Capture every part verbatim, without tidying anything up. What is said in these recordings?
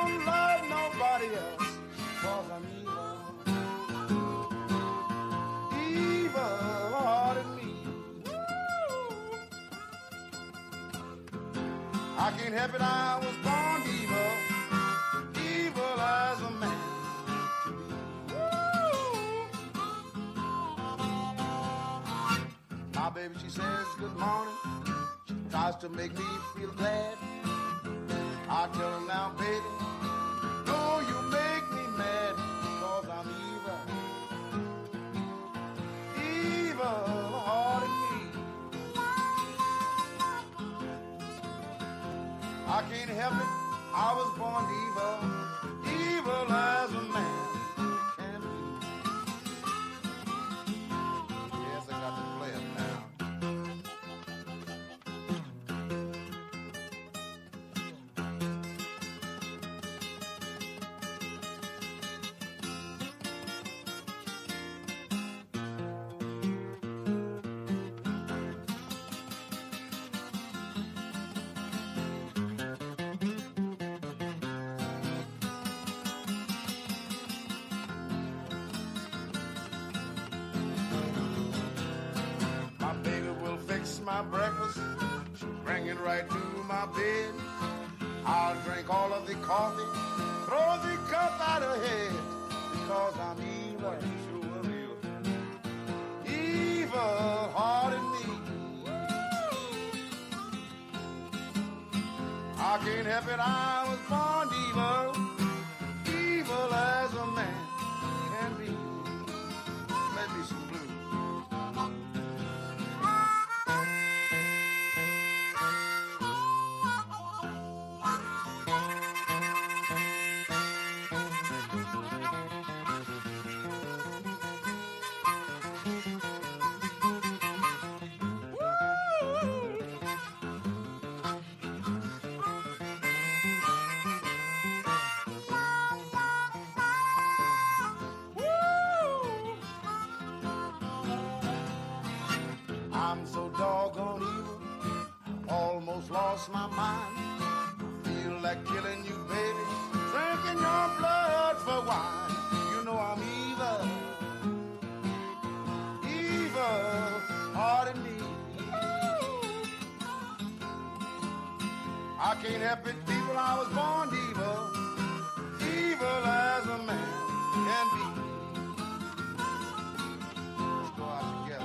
don't love nobody else, 'cause I'm evil. Evil hearted me. I can't help it, I was born evil. Evil as a man. My baby, she says good morning. She tries to make me feel glad. I tell her now, baby, no, you make me mad, 'cause I'm evil. Evil hearted me. I can't help it, I was born evil. Evil as a man can be. Yes, I got to play it now. My breakfast, she'll bring it right to my bed. I'll drink all of the coffee, throw the cup at her head, because I'm evil. Evil hearted me. I can't help it, I was born evil. Evil as a man can be. Maybe some blues. I'm so doggone evil, almost lost my mind. Feel like killing you, baby, drinking your blood for wine. You know I'm evil, evil hearted me. I can't help it, people, I was born evil, evil as a man can be. Let's go out together.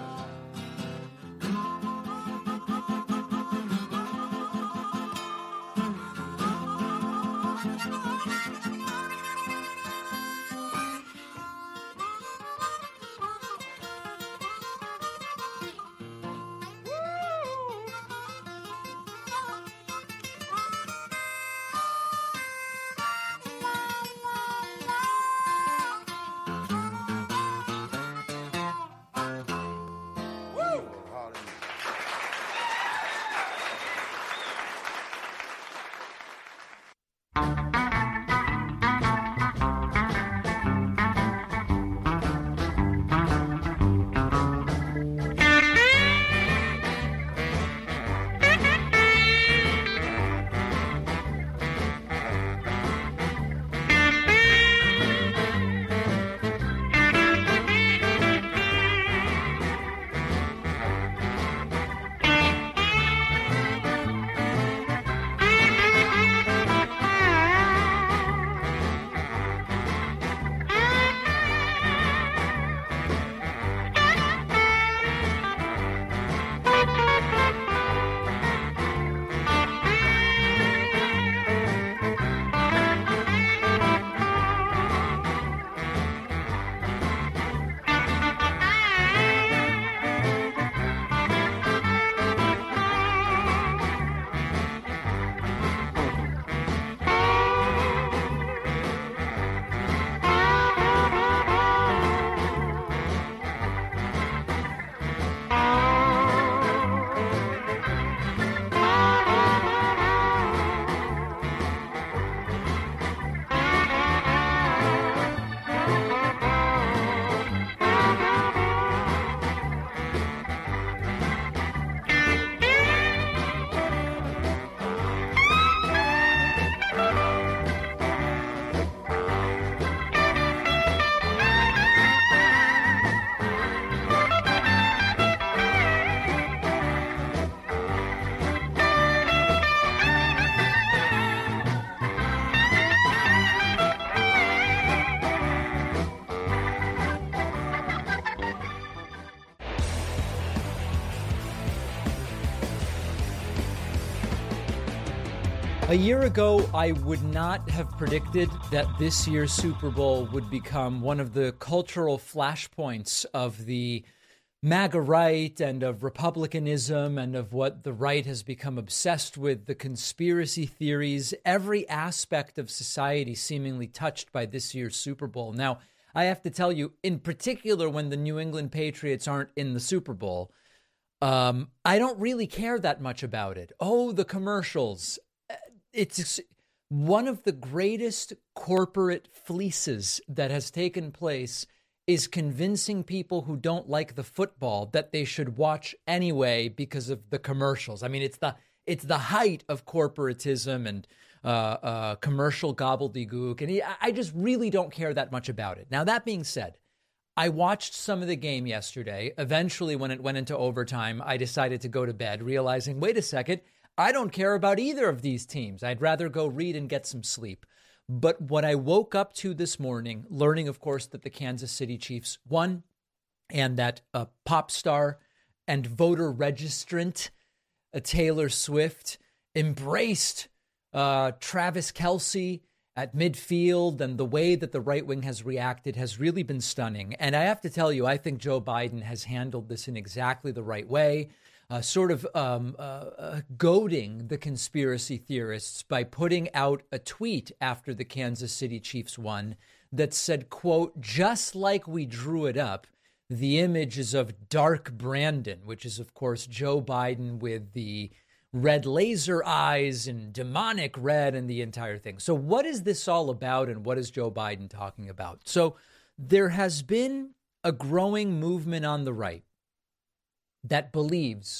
A year ago, I would not have predicted that this year's Super Bowl would become one of the cultural flashpoints of the MAGA right and of Republicanism and of what the right has become obsessed with, the conspiracy theories, every aspect of society seemingly touched by this year's Super Bowl. Now, I have to tell you, in particular, when the New England Patriots aren't in the Super Bowl, um, I don't really care that much about it. Oh, the commercials. It's one of the greatest corporate fleeces that has taken place is convincing people who don't like the football that they should watch anyway because of the commercials. I mean, it's the it's the height of corporatism and uh, uh, commercial gobbledygook. And I just really don't care that much about it. Now, that being said, I watched some of the game yesterday. Eventually, when it went into overtime, I decided to go to bed, realizing, wait a second, I don't care about either of these teams. I'd rather go read and get some sleep. But what I woke up to this morning, learning, of course, that the Kansas City Chiefs won and that a pop star and voter registrant, a Taylor Swift, embraced uh, Travis Kelce at midfield, and the way that the right wing has reacted has really been stunning. And I have to tell you, I think Joe Biden has handled this in exactly the right way. Uh, sort of um, uh, uh, goading the conspiracy theorists by putting out a tweet after the Kansas City Chiefs won that said, quote, just like we drew it up, the image is of Dark Brandon, which is, of course, Joe Biden with the red laser eyes and demonic red and the entire thing. So what is this all about, and what is Joe Biden talking about? So there has been a growing movement on the right that believes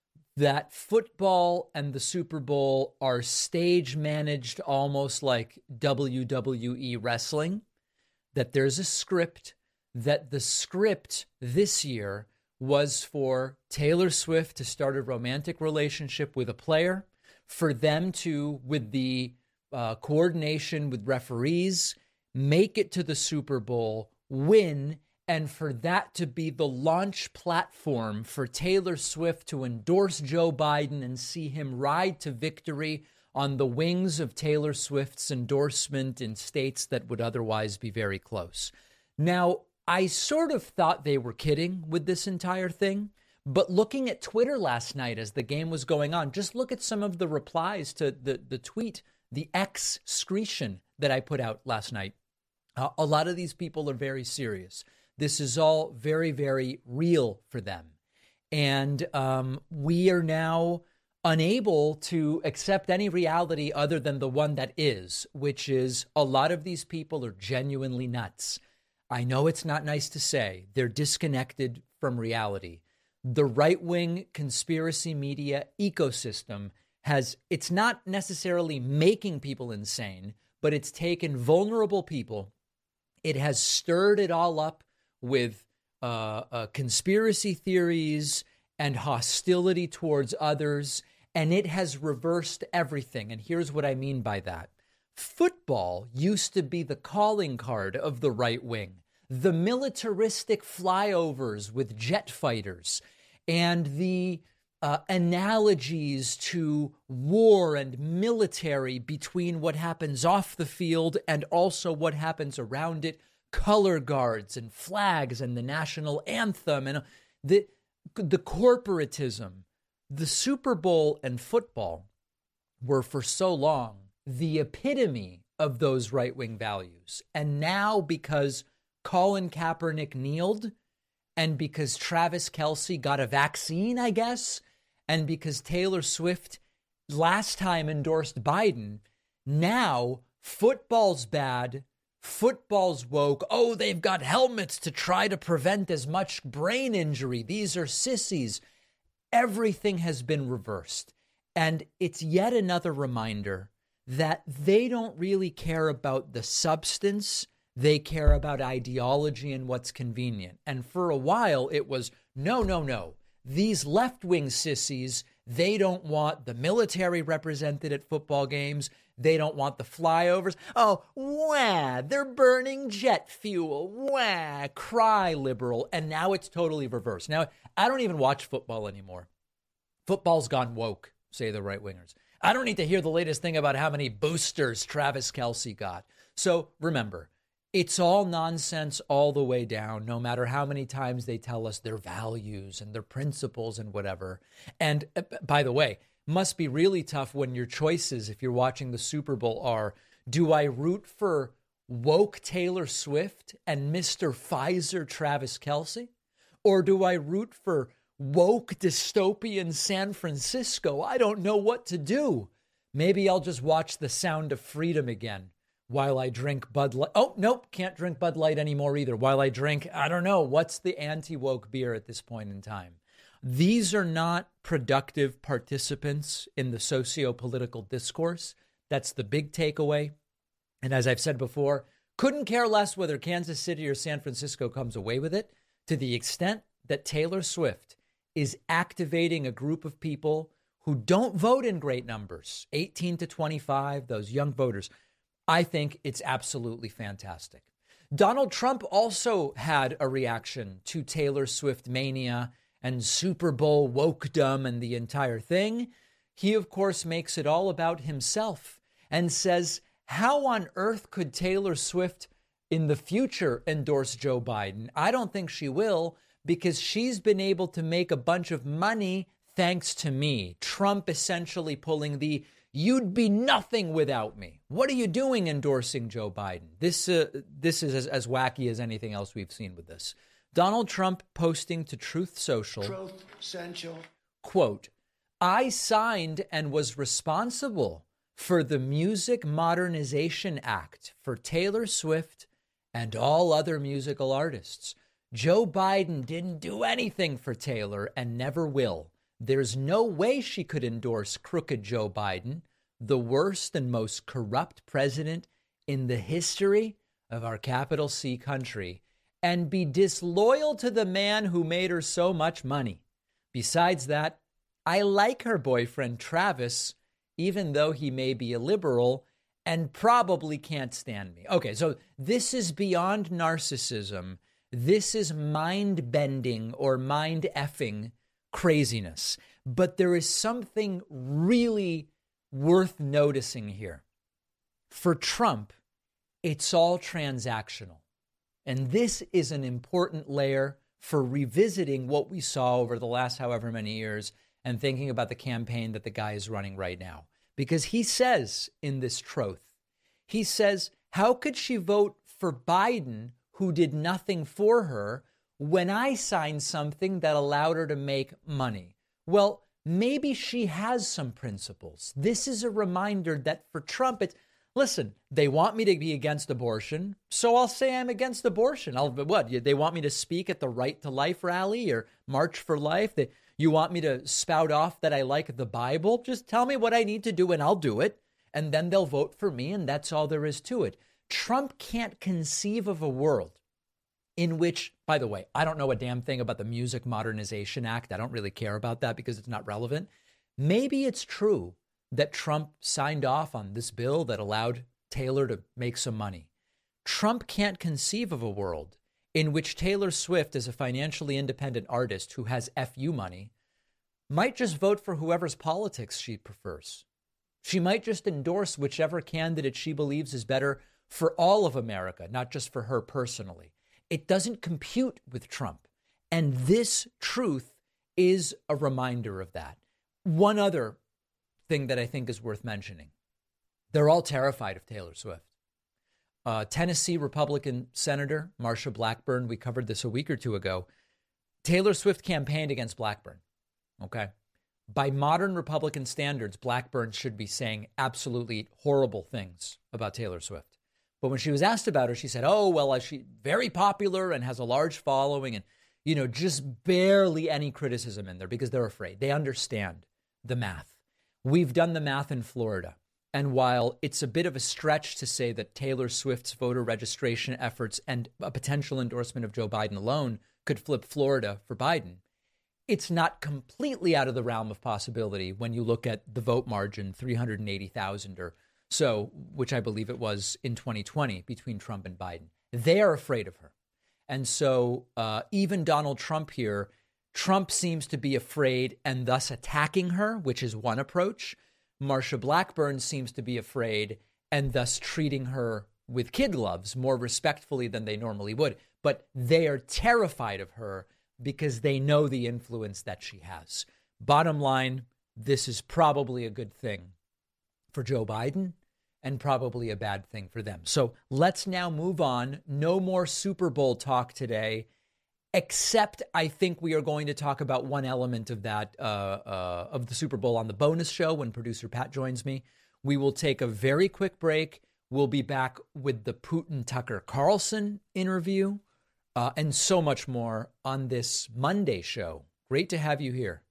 that football and the Super Bowl are stage managed almost like W W E wrestling, that there's a script, that the script this year was for Taylor Swift to start a romantic relationship with a player, for them to, with the uh, coordination with referees, make it to the Super Bowl, win, and for that to be the launch platform for Taylor Swift to endorse Joe Biden and see him ride to victory on the wings of Taylor Swift's endorsement in states that would otherwise be very close. Now, I sort of thought they were kidding with this entire thing, but looking at Twitter last night as the game was going on, just look at some of the replies to the, the tweet, the excretion that I put out last night. Uh, a lot of these people are very serious. This is all very, very real for them. And um, we are now unable to accept any reality other than the one that is, which is a lot of these people are genuinely nuts. I know it's not nice to say. They're disconnected from reality. The right-wing conspiracy media ecosystem has, it's not necessarily making people insane, but it's taken vulnerable people. It has stirred it all up with uh, uh, conspiracy theories and hostility towards others, and it has reversed everything. And here's what I mean by that. Football used to be the calling card of the right wing, the militaristic flyovers with jet fighters, and the uh, analogies to war and military between what happens off the field and also what happens around it. Color guards and flags and the national anthem and the the corporatism. The Super Bowl and football were for so long the epitome of those right-wing values. And now, because Colin Kaepernick kneeled, and because Travis Kelce got a vaccine, I guess, and because Taylor Swift last time endorsed Biden, now football's bad. Football's woke. Oh, they've got helmets to try to prevent as much brain injury. These are sissies. Everything has been reversed. And it's yet another reminder that they don't really care about the substance. They care about ideology and what's convenient. And for a while, it was, no, no, no. These left-wing sissies, they don't want the military represented at football games. They don't want the flyovers. Oh, wah, they're burning jet fuel. Wah, cry liberal. And now it's totally reversed. Now, I don't even watch football anymore. Football's gone woke, say the right-wingers. I don't need to hear the latest thing about how many boosters Travis Kelce got. So remember, it's all nonsense all the way down, no matter how many times they tell us their values and their principles and whatever. And uh, by the way, must be really tough when your choices, if you're watching the Super Bowl, are, do I root for woke Taylor Swift and Mister Pfizer Travis Kelce? Or do I root for woke dystopian San Francisco? I don't know what to do. Maybe I'll just watch The Sound of Freedom again while I drink Bud Light. Oh, nope, can't drink Bud Light anymore either. While I drink, I don't know, what's the anti-woke beer at this point in time? These are not productive participants in the socio-political discourse. That's the big takeaway. And as I've said before, couldn't care less whether Kansas City or San Francisco comes away with it, to the extent that Taylor Swift is activating a group of people who don't vote in great numbers, eighteen to twenty-five, those young voters. I think it's absolutely fantastic. Donald Trump also had a reaction to Taylor Swift mania and Super Bowl wokedom and the entire thing. He, of course, makes it all about himself and says, how on earth could Taylor Swift in the future endorse Joe Biden? I don't think she will, because she's been able to make a bunch of money thanks to me. Trump essentially pulling the, you'd be nothing without me. What are you doing endorsing Joe Biden? This uh, this is as, as wacky as anything else we've seen with this. Donald Trump posting to Truth Social, Truth Central, quote, I signed and was responsible for the Music Modernization Act for Taylor Swift and all other musical artists. Joe Biden didn't do anything for Taylor and never will. There's no way she could endorse crooked Joe Biden, the worst and most corrupt president in the history of our capital C country, and be disloyal to the man who made her so much money. Besides that, I like her boyfriend, Travis, even though he may be a liberal and probably can't stand me. Okay, so this is beyond narcissism. This is mind-bending or mind-effing craziness. But there is something really worth noticing here. For Trump, it's all transactional. And this is an important layer for revisiting what we saw over the last however many years and thinking about the campaign that the guy is running right now. Because he says in this Truth, he says, how could she vote for Biden, who did nothing for her, when I signed something that allowed her to make money? Well, maybe she has some principles. This is a reminder that for Trump, it's, listen, they want me to be against abortion, so I'll say I'm against abortion. I'll, what, they want me to speak at the Right to Life rally or March for Life? They, you want me to spout off that I like the Bible? Just tell me what I need to do and I'll do it. And then they'll vote for me, and that's all there is to it. Trump can't conceive of a world in which, by the way, I don't know a damn thing about the Music Modernization Act. I don't really care about that because it's not relevant. Maybe it's true that Trump signed off on this bill that allowed Taylor to make some money. Trump can't conceive of a world in which Taylor Swift, as a financially independent artist who has F U money, might just vote for whoever's politics she prefers. She might just endorse whichever candidate she believes is better for all of America, not just for her personally. It doesn't compute with Trump. And this Truth is a reminder of that. One other thing that I think is worth mentioning. They're all terrified of Taylor Swift. Uh, Tennessee Republican Senator Marsha Blackburn, we covered this a week or two ago. Taylor Swift campaigned against Blackburn. Okay. By modern Republican standards, Blackburn should be saying absolutely horrible things about Taylor Swift. But when she was asked about her, she said, oh, well, she's very popular and has a large following and, you know, just barely any criticism in there because they're afraid. They understand the math. We've done the math in Florida. And while it's a bit of a stretch to say that Taylor Swift's voter registration efforts and a potential endorsement of Joe Biden alone could flip Florida for Biden, it's not completely out of the realm of possibility when you look at the vote margin, three hundred eighty thousand or so, which I believe it was in twenty twenty between Trump and Biden. They are afraid of her. And so uh, even Donald Trump here, Trump seems to be afraid and thus attacking her, which is one approach. Marsha Blackburn seems to be afraid and thus treating her with kid gloves more respectfully than they normally would. But they are terrified of her because they know the influence that she has. Bottom line, this is probably a good thing for Joe Biden and probably a bad thing for them. So let's now move on. No more Super Bowl talk today, except I think we are going to talk about one element of that, uh, uh, of the Super Bowl on the bonus show when producer Pat joins me. We will take a very quick break. We'll be back with the Putin-Tucker Carlson interview uh, and so much more on this Monday show. Great to have you here.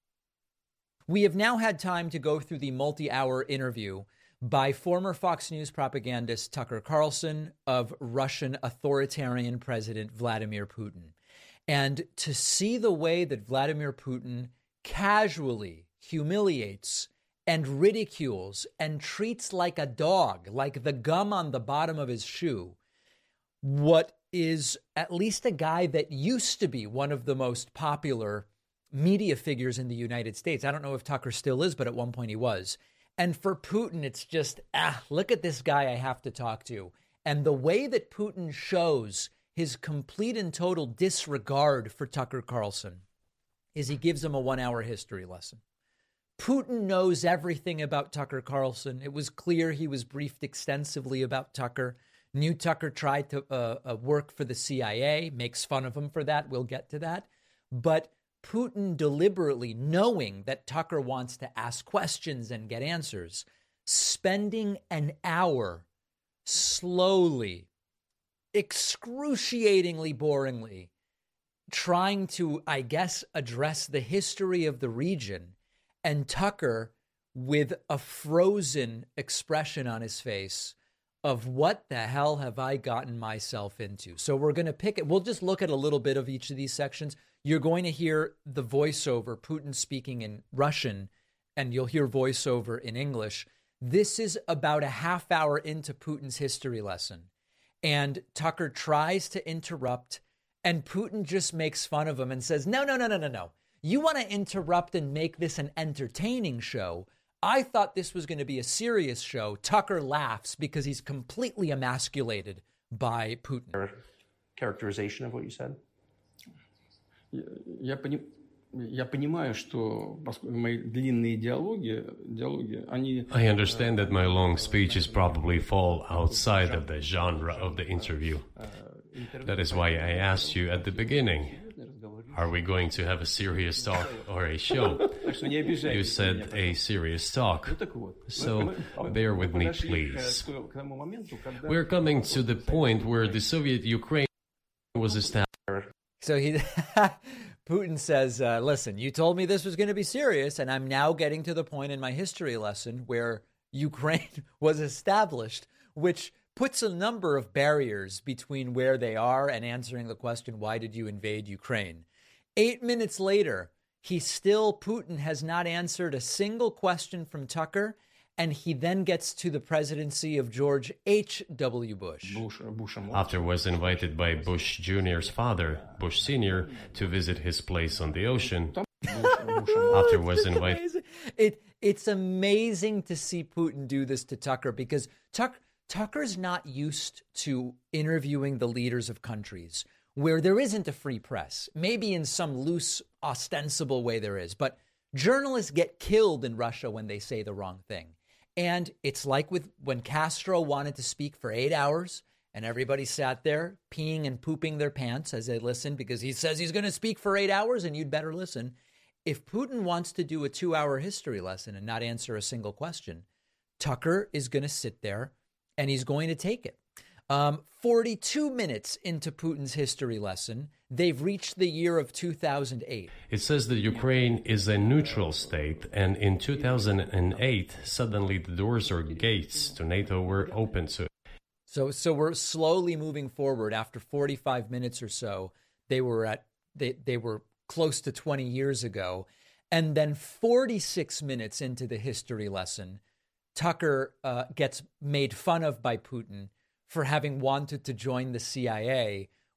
We have now had time to go through the multi-hour interview by former Fox News propagandist Tucker Carlson of Russian authoritarian President Vladimir Putin. And to see the way that Vladimir Putin casually humiliates and ridicules and treats like a dog, like the gum on the bottom of his shoe, what is at least a guy that used to be one of the most popular media figures in the United States. I don't know if Tucker still is, but at one point he was. And for Putin, it's just, ah, look at this guy I have to talk to. And the way that Putin shows his complete and total disregard for Tucker Carlson is he gives him a one-hour history lesson. Putin knows everything about Tucker Carlson. It was clear he was briefed extensively about Tucker. Knew Tucker tried to uh, uh, work for the C I A, makes fun of him for that. We'll get to that. But Putin deliberately, knowing that Tucker wants to ask questions and get answers, spending an hour slowly, excruciatingly boringly, trying to, I guess, address the history of the region, and Tucker with a frozen expression on his face of what the hell have I gotten myself into? So we're going to pick it. We'll just look at a little bit of each of these sections. You're going to hear the voiceover, Putin speaking in Russian, and you'll hear voiceover in English. This is about a half hour into Putin's history lesson. And Tucker tries to interrupt, and Putin just makes fun of him and says, no, no, no, no, no, no. You want to interrupt and make this an entertaining show. I thought this was going to be a serious show. Tucker laughs because he's completely emasculated by Putin. Characterization of what you said? Я пони- я понимаю, что мои длинные диалоги, диалоги, они... I understand that my long speeches probably fall outside of the genre of the interview. That is why I asked you at the beginning, are we going to have a serious talk or a show? You said a serious talk. So bear with me, please. We're coming to the point where the Soviet Ukraine was established. So he, Putin says, uh, listen, you told me this was going to be serious, and I'm now getting to the point in my history lesson where Ukraine was established, which puts a number of barriers between where they are and answering the question, why did you invade Ukraine? Eight minutes later, he still, Putin has not answered a single question from Tucker, and he then gets to the presidency of George H W. Bush. After was invited by Bush Junior's father, Bush Senior, to visit his place on the ocean. After was invited. It, it's amazing to see Putin do this to Tucker because Tuck, Tucker's not used to interviewing the leaders of countries where there isn't a free press. Maybe in some loose, ostensible way there is. But journalists get killed in Russia when they say the wrong thing. And it's like with when Castro wanted to speak for eight hours and everybody sat there peeing and pooping their pants as they listened because he says he's going to speak for eight hours and you'd better listen. If Putin wants to do a two-hour history lesson and not answer a single question, Tucker is going to sit there and he's going to take it. Um, forty-two minutes into Putin's history lesson, they've reached the year of two thousand eight. It says that Ukraine is a neutral state, and in two thousand eight, suddenly the doors or gates to NATO were open to it. So, so we're slowly moving forward. After forty-five minutes or so, they were at they they were close to twenty years ago, and then forty-six minutes into the history lesson, Tucker uh, gets made fun of by Putin for having wanted to join the C I A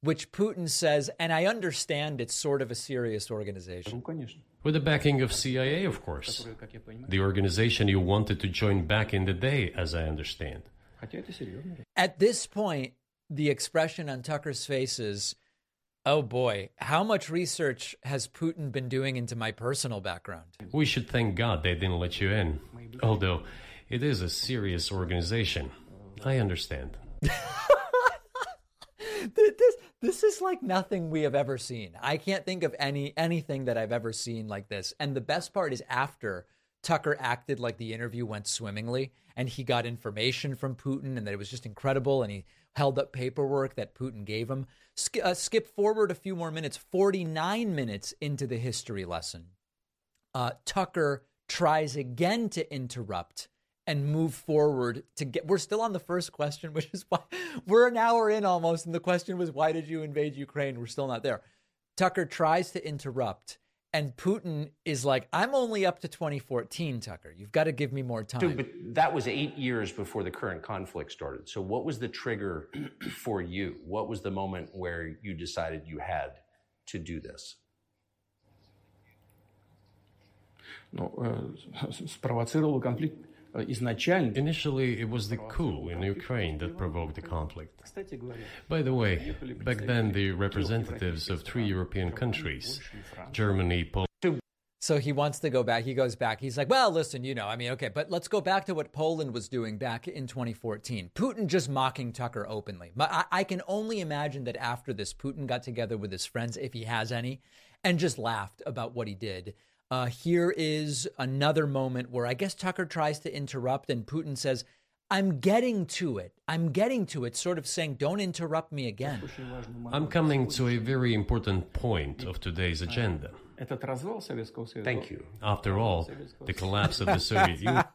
which Putin says, and I understand it's sort of a serious organization. With the backing of C I A, of course. The organization you wanted to join back in the day, as I understand. At this point, the expression on Tucker's face is, oh boy, how much research has Putin been doing into my personal background? We should thank God they didn't let you in. Although, it is a serious organization. I understand. This, this is like nothing we have ever seen. I can't think of any anything that I've ever seen like this. And the best part is after Tucker acted like the interview went swimmingly and he got information from Putin and that it was just incredible and he held up paperwork that Putin gave him. Sk- uh, skip forward a few more minutes, forty-nine minutes into the history lesson. Uh, Tucker tries again to interrupt and move forward to get, we're still on the first question, which is why we're an hour in almost. And the question was, why did you invade Ukraine? We're still not there. Tucker tries to interrupt and Putin is like, I'm only up to twenty fourteen, Tucker. You've got to give me more time. Dude, but that was eight years before the current conflict started. So what was the trigger for you? What was the moment where you decided you had to do this? Ну, спровоцировал конфликт изначально. Initially, it was the coup in Ukraine that provoked the conflict. By the way, back then the representatives of three European countries, Germany, Poland... So he wants to go back. He goes back. He's like, well, listen, you know, I mean, okay, but let's go back to what Poland was doing back in twenty fourteen. Putin just mocking Tucker openly. I, I can only imagine that after this, Putin got together with his friends, if he has any, and just laughed about what he did. Uh, here is another moment where I guess Tucker tries to interrupt and Putin says, I'm getting to it. I'm getting to it, sort of saying, don't interrupt me again. I'm coming to a very important point of today's agenda. Thank you. After all, the collapse of the Soviet Union.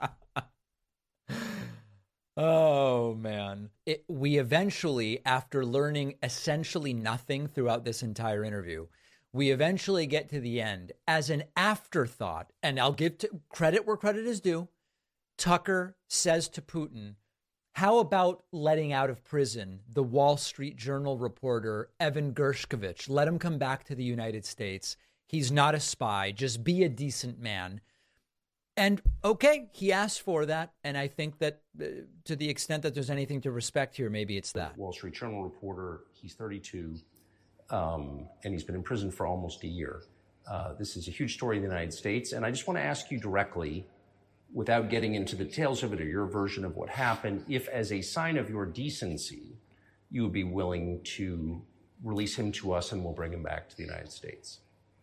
Oh, man. It, we eventually, after learning essentially nothing throughout this entire interview, we eventually get to the end as an afterthought. And I'll give to, credit where credit is due. Tucker says to Putin, how about letting out of prison the Wall Street Journal reporter Evan Gershkovich? Let him come back to the United States. He's not a spy. Just be a decent man. And okay, he asked for that. And I think that uh, to the extent that there's anything to respect here, maybe it's that. Wall Street Journal reporter, he's thirty-two, um, and he's been in prison for almost a year. Uh, this is a huge story in the United States. And I just want to ask you directly, without getting into the details of it or your version of what happened, if as a sign of your decency, you would be willing to release him to us and we'll bring him back to the United States.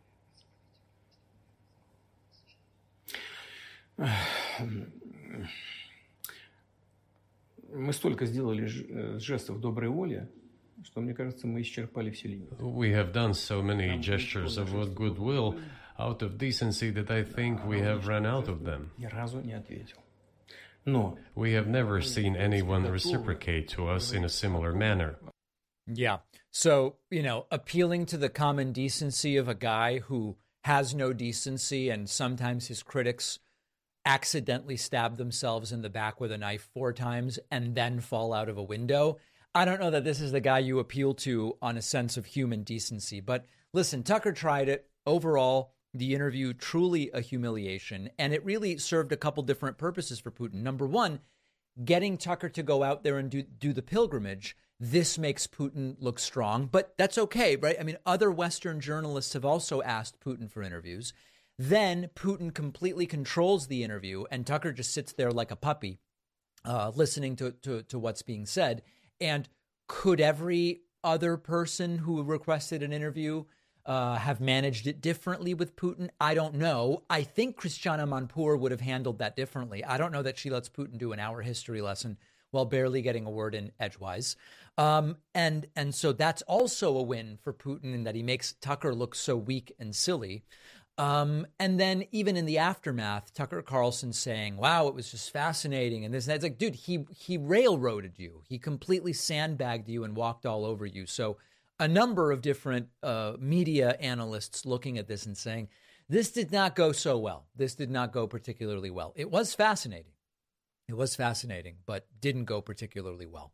Мы столько сделали жестов доброй воли, что, мне кажется, мы исчерпали все лимиты. We have done so many gestures of goodwill out of decency that I think we have run out of them. Ни разу не ответил. Но we have never seen anyone reciprocate to us in a similar manner. Yeah. So, you know, appealing to the common decency of a guy who has no decency, and sometimes his critics accidentally stab themselves in the back with a knife four times and then fall out of a window. I don't know that this is the guy you appeal to on a sense of human decency. But listen, Tucker tried it. Overall, the interview, truly a humiliation. And it really served a couple different purposes for Putin. Number one, getting Tucker to go out there and do, do the pilgrimage. This makes Putin look strong, but that's okay, right? I mean, other Western journalists have also asked Putin for interviews. Then Putin completely controls the interview and Tucker just sits there like a puppy, uh, listening to, to, to what's being said. And could every other person who requested an interview uh, have managed it differently with Putin? I don't know. I think Christiana Manpour would have handled that differently. I don't know that she lets Putin do an hour history lesson while barely getting a word in edgewise. Um, and, and so that's also a win for Putin in that he makes Tucker look so weak and silly. Um, and then even in the aftermath, Tucker Carlson saying, wow, it was just fascinating. And this, and that. It's like, dude, he, he railroaded you. He completely sandbagged you and walked all over you. So a number of different, uh, media analysts looking at this and saying, this did not go so well. This did not go particularly well. It was fascinating. It was fascinating, but didn't go particularly well.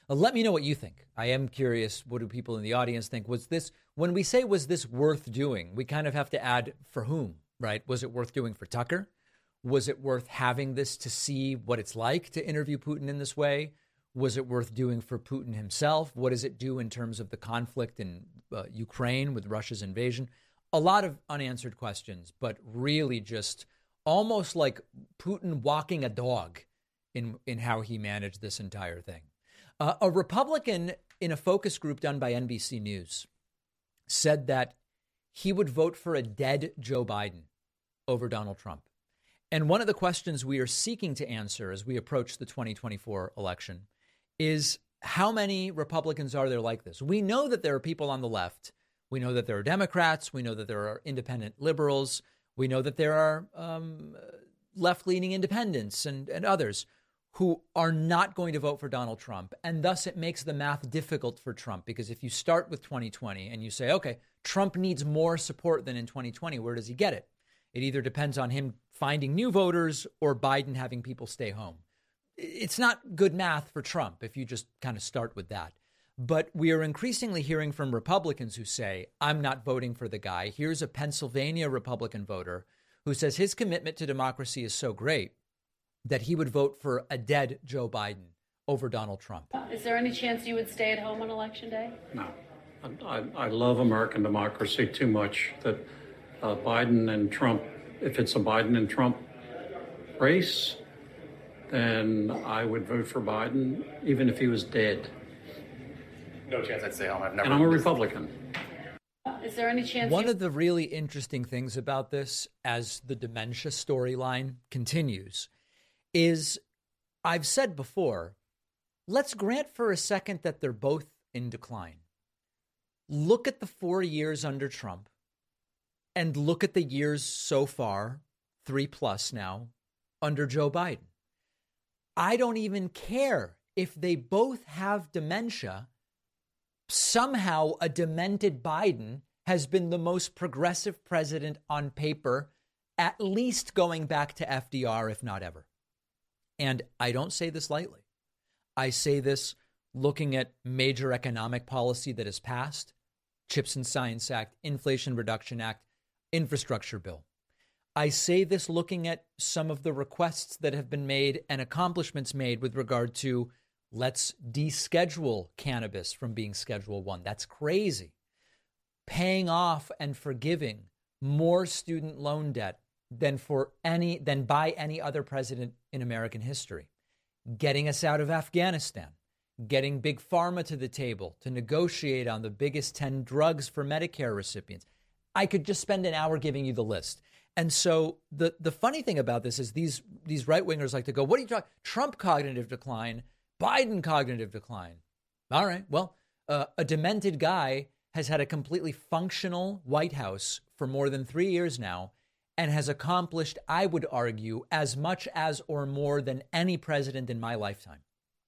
Uh, let me know what you think. I am curious. What do people in the audience think? Was this, when we say was this worth doing, we kind of have to add for whom, right? Was it worth doing for Tucker? Was it worth having this to see what it's like to interview Putin in this way? Was it worth doing for Putin himself? What does it do in terms of the conflict in uh, Ukraine with Russia's invasion? A lot of unanswered questions, but really just almost like Putin walking a dog in, in how he managed this entire thing. Uh, a Republican in a focus group done by N B C News said that he would vote for a dead Joe Biden over Donald Trump. And one of the questions we are seeking to answer as we approach the twenty twenty-four election is, how many Republicans are there like this? We know that there are people on the left. We know that there are Democrats. We know that there are independent liberals. We know that there are um, left-leaning independents and, and others who are not going to vote for Donald Trump. And thus it makes the math difficult for Trump, because if you start with twenty twenty and you say, OK, Trump needs more support than in twenty twenty, where does he get it? It either depends on him finding new voters or Biden having people stay home. It's not good math for Trump if you just kind of start with that. But we are increasingly hearing from Republicans who say, I'm not voting for the guy. Here's a Pennsylvania Republican voter who says his commitment to democracy is so great that he would vote for a dead Joe Biden over Donald Trump. Is there any chance you would stay at home on Election Day? No. I, I love American democracy too much that uh, Biden and Trump, if it's a Biden and Trump race, then I would vote for Biden, even if he was dead. No chance I'd stay home. I've never. And I'm a Republican. Is there any chance? One you- of the really interesting things about this, as the dementia storyline continues, is I've said before, let's grant for a second that they're both in decline. Look at the four years under Trump and look at the years so far, three plus now, under Joe Biden. I don't even care if they both have dementia. Somehow a demented Biden has been the most progressive president on paper, at least going back to F D R, if not ever. And I don't say this lightly. I say this looking at major economic policy that has passed, Chips and Science Act, Inflation Reduction Act, infrastructure bill. I say this looking at some of the requests that have been made and accomplishments made with regard to let's deschedule cannabis from being Schedule One. That's crazy. Paying off and forgiving more student loan debt than for any than by any other president in American history. Getting us out of Afghanistan. Getting Big Pharma to the table to negotiate on the biggest ten drugs for Medicare recipients. I could just spend an hour giving you the list. And so the, the funny thing about this is these these right-wingers like to go, what are you talking? Trump cognitive decline, Biden cognitive decline. All right, well, uh, a demented guy has had a completely functional White House for more than three years now and has accomplished, I would argue, as much as or more than any president in my lifetime.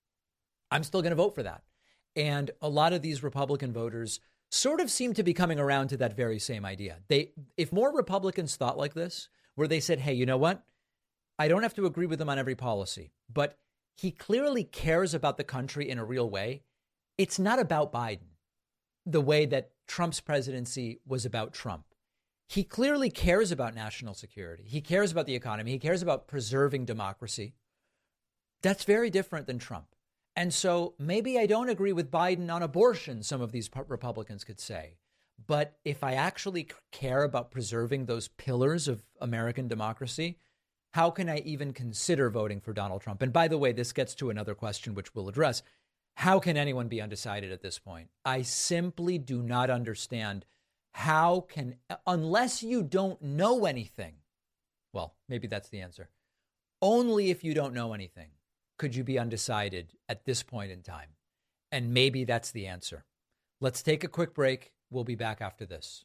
I'm still going to vote for that. And a lot of these Republican voters sort of seem to be coming around to that very same idea. They, if more Republicans thought like this, where they said, hey, you know what? I don't have to agree with him on every policy, but he clearly cares about the country in a real way. It's not about Biden the way that Trump's presidency was about Trump. He clearly cares about national security. He cares about the economy. He cares about preserving democracy. That's very different than Trump. And so maybe I don't agree with Biden on abortion, some of these Republicans could say. But if I actually care about preserving those pillars of American democracy, how can I even consider voting for Donald Trump? And by the way, this gets to another question which we'll address. How can anyone be undecided at this point? I simply do not understand how can, unless you don't know anything, well, maybe that's the answer. Only if you don't know anything could you be undecided at this point in time? And maybe that's the answer. Let's take a quick break. We'll be back after this.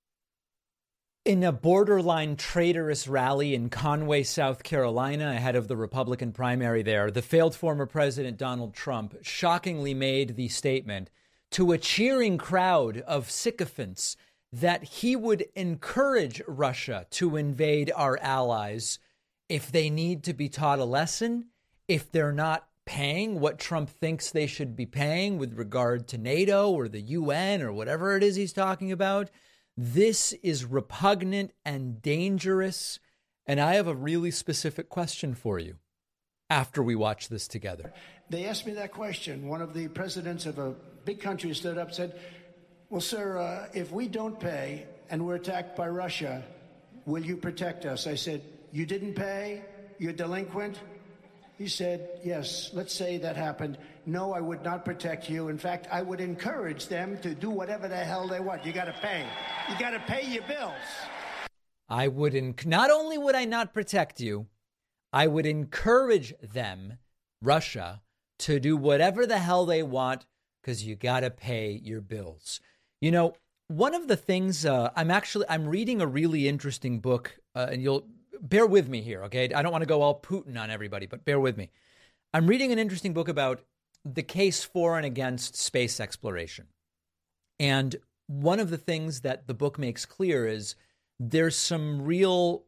In a borderline traitorous rally in Conway, South Carolina, ahead of the Republican primary there, the failed former president Donald Trump shockingly made the statement to a cheering crowd of sycophants that he would encourage Russia to invade our allies if they need to be taught a lesson. If they're not paying what Trump thinks they should be paying with regard to NATO or the U N or whatever it is he's talking about. This is repugnant and dangerous. And I have a really specific question for you after we watch this together. They asked me that question. One of the presidents of a big country stood up and said, well, sir, uh, if we don't pay and we're attacked by Russia, will you protect us? I said, you didn't pay? You're delinquent? He said, yes, let's say that happened. No, I would not protect you. In fact, I would encourage them to do whatever the hell they want. You got to pay. You got to pay your bills. I would, enc- not only would I not protect you, I would encourage them, Russia, to do whatever the hell they want because you got to pay your bills. You know, one of the things uh, I'm actually I'm reading a really interesting book, uh, and you'll bear with me here. OK, I don't want to go all Putin on everybody, but bear with me. I'm reading an interesting book about the case for and against space exploration. And one of the things that the book makes clear is there's some real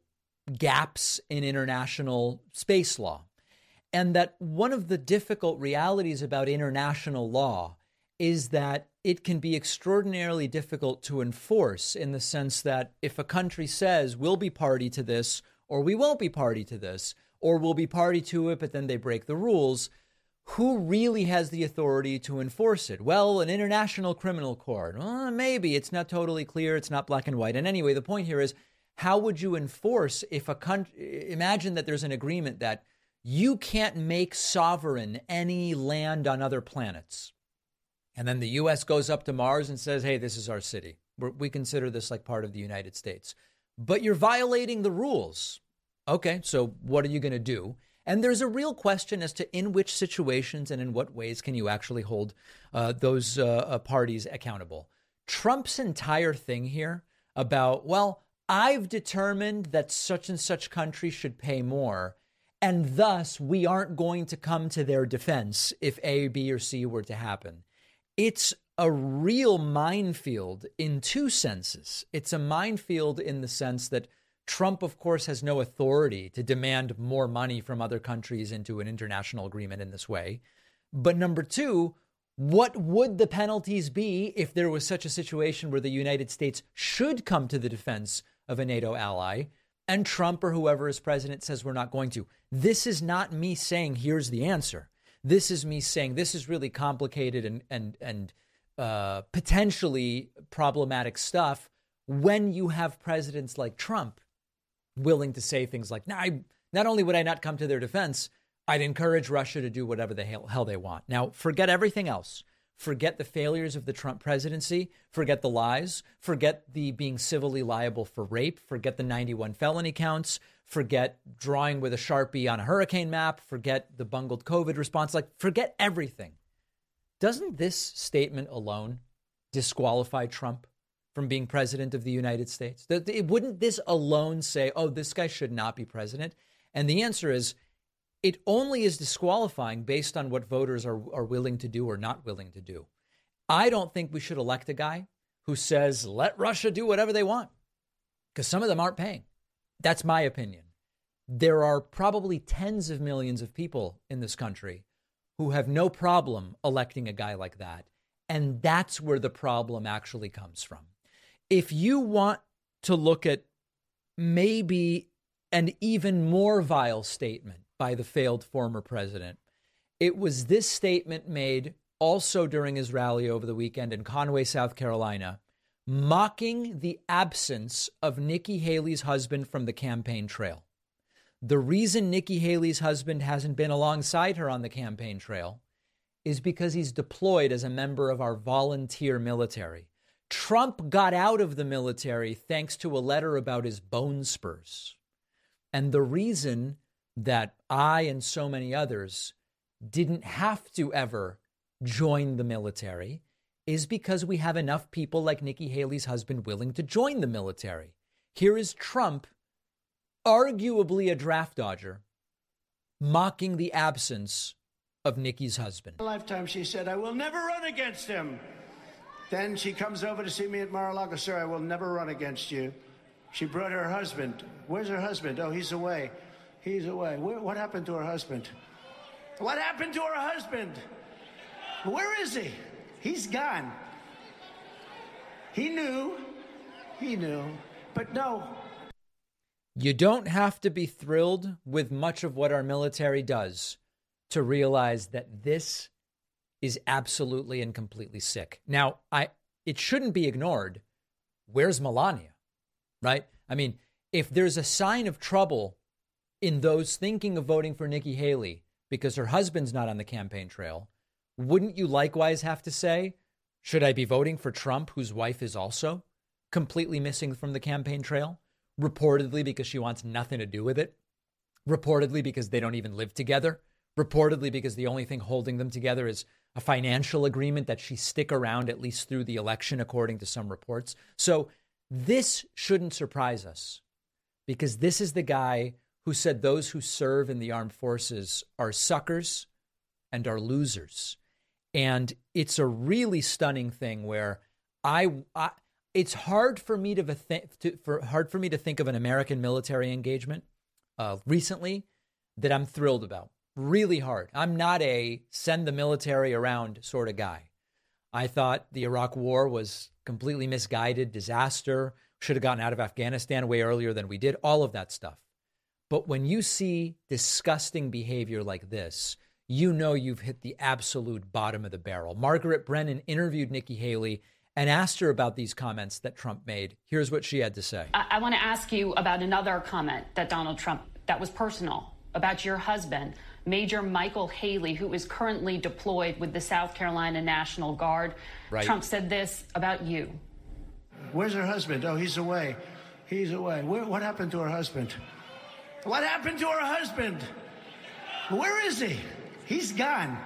gaps in international space law. And that one of the difficult realities about international law is that it can be extraordinarily difficult to enforce, in the sense that if a country says we'll be party to this, or we won't be party to this, or we'll be party to it, but then they break the rules, who really has the authority to enforce it? Well, an international criminal court. Well, maybe it's not totally clear. It's not black and white. And anyway, the point here is, how would you enforce if a country, imagine that there's an agreement that you can't make sovereign any land on other planets. And then the U S goes up to Mars and says, hey, this is our city. We're, we consider this like part of the United States. But you're violating the rules. OK, so what are you going to do? And there's a real question as to in which situations and in what ways can you actually hold uh, those uh, uh, parties accountable. Trump's entire thing here about, well, I've determined that such and such country should pay more, and thus we aren't going to come to their defense if A, B, or C were to happen. It's a real minefield in two senses. It's a minefield in the sense that Trump, of course, has no authority to demand more money from other countries into an international agreement in this way. But number two, what would the penalties be if there was such a situation where the United States should come to the defense of a NATO ally and Trump or whoever is president says we're not going to? This is not me saying here's the answer. This is me saying this is really complicated and and and uh, potentially problematic stuff when you have presidents like Trump willing to say things like, nah, I, not only would I not come to their defense, I'd encourage Russia to do whatever the hell, hell they want. Now, forget everything else. Forget the failures of the Trump presidency. Forget the lies. Forget the being civilly liable for rape. Forget the ninety-one felony counts. Forget drawing with a Sharpie on a hurricane map. Forget the bungled COVID response. Like, forget everything. Doesn't this statement alone disqualify Trump from being president of the United States? Wouldn't this alone say, oh, this guy should not be president? And the answer is, it only is disqualifying based on what voters are, are willing to do or not willing to do. I don't think we should elect a guy who says, let Russia do whatever they want, because some of them aren't paying. That's my opinion. There are probably tens of millions of people in this country who have no problem electing a guy like that. And that's where the problem actually comes from. If you want to look at maybe an even more vile statement by the failed former president, it was this statement made also during his rally over the weekend in Conway, South Carolina, mocking the absence of Nikki Haley's husband from the campaign trail. The reason Nikki Haley's husband hasn't been alongside her on the campaign trail is because he's deployed as a member of our volunteer military. Trump got out of the military thanks to a letter about his bone spurs. And the reason that I and so many others didn't have to ever join the military is because we have enough people like Nikki Haley's husband willing to join the military. Here is Trump, arguably a draft dodger, mocking the absence of Nikki's husband. In a lifetime, she said, I will never run against him. Then she comes over to see me at Mar-a-Lago. Sir, I will never run against you. She brought her husband. Where's her husband? Oh, he's away. He's away. Where, what happened to her husband? What happened to her husband? Where is he? He's gone. He knew. He knew. But no. You don't have to be thrilled with much of what our military does to realize that this is absolutely and completely sick. Now, I it shouldn't be ignored. Where's Melania? Right? I mean, if there's a sign of trouble in those thinking of voting for Nikki Haley because her husband's not on the campaign trail, wouldn't you likewise have to say, should I be voting for Trump, whose wife is also completely missing from the campaign trail? Reportedly because she wants nothing to do with it. Reportedly because they don't even live together. Reportedly because the only thing holding them together is a financial agreement that she stick around at least through the election, according to some reports. So this shouldn't surprise us because this is the guy who said those who serve in the armed forces are suckers and are losers. And it's a really stunning thing where I, I it's hard for me to, to for hard for me to think of an American military engagement uh, recently that I'm thrilled about. Really hard. I'm not a send the military around sort of guy. I thought the Iraq War was completely misguided, disaster, should have gotten out of Afghanistan way earlier than we did, all of that stuff. But when you see disgusting behavior like this, you know you've hit the absolute bottom of the barrel. Margaret Brennan interviewed Nikki Haley and asked her about these comments that Trump made. Here's what she had to say. I, I want to ask you about another comment that Donald Trump, that was personal, about your husband, Major Michael Haley, who is currently deployed with the South Carolina National Guard. Right. Trump said this about you. Where's her husband? Oh, he's away. He's away. Where, what happened to her husband? What happened to her husband? Where is he? He's gone.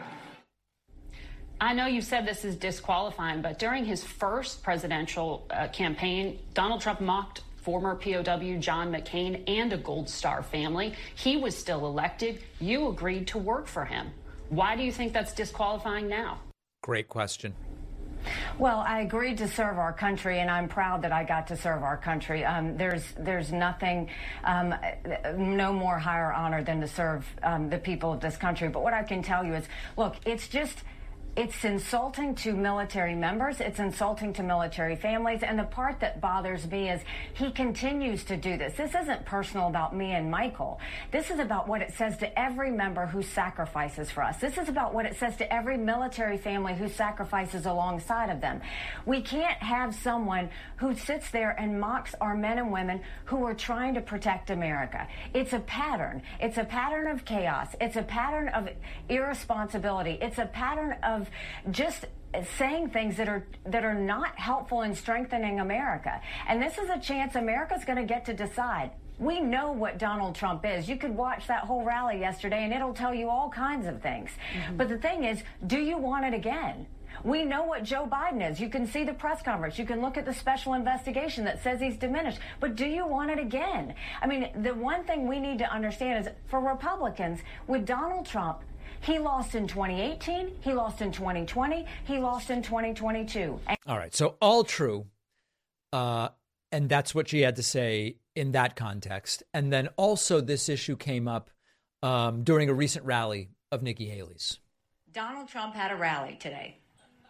I know you said this is disqualifying, but during his first presidential uh, campaign, Donald Trump mocked former P O W John McCain and a Gold Star family. He was still elected. You agreed to work for him. Why do you think that's disqualifying now? Great question. Well, I agreed to serve our country, and I'm proud that I got to serve our country. Um, there's there's nothing, um, no more higher honor than to serve um, the people of this country. But what I can tell you is, look, it's just, it's insulting to military members. It's insulting to military families. And the part that bothers me is he continues to do this. This isn't personal about me and Michael. This is about what it says to every member who sacrifices for us. This is about what it says to every military family who sacrifices alongside of them. We can't have someone who sits there and mocks our men and women who are trying to protect America. It's a pattern. It's a pattern of chaos. It's a pattern of irresponsibility. It's a pattern of just saying things that are that are not helpful in strengthening America. And this is a chance America's going to get to decide. We know what Donald Trump is. You could watch that whole rally yesterday and it'll tell you all kinds of things. Mm-hmm. But the thing is, do you want it again? We know what Joe Biden is. You can see the press conference. You can look at the special investigation that says he's diminished. But do you want it again? I mean, the one thing we need to understand is for Republicans, with Donald Trump, he lost in twenty eighteen, he lost in twenty twenty, he lost in twenty twenty-two. All right, so all true. Uh, and that's what she had to say in that context. And then also this issue came up um, during a recent rally of Nikki Haley's. Donald Trump had a rally today.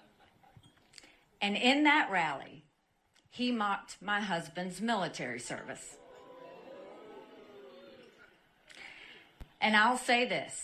And in that rally, he mocked my husband's military service. And I'll say this.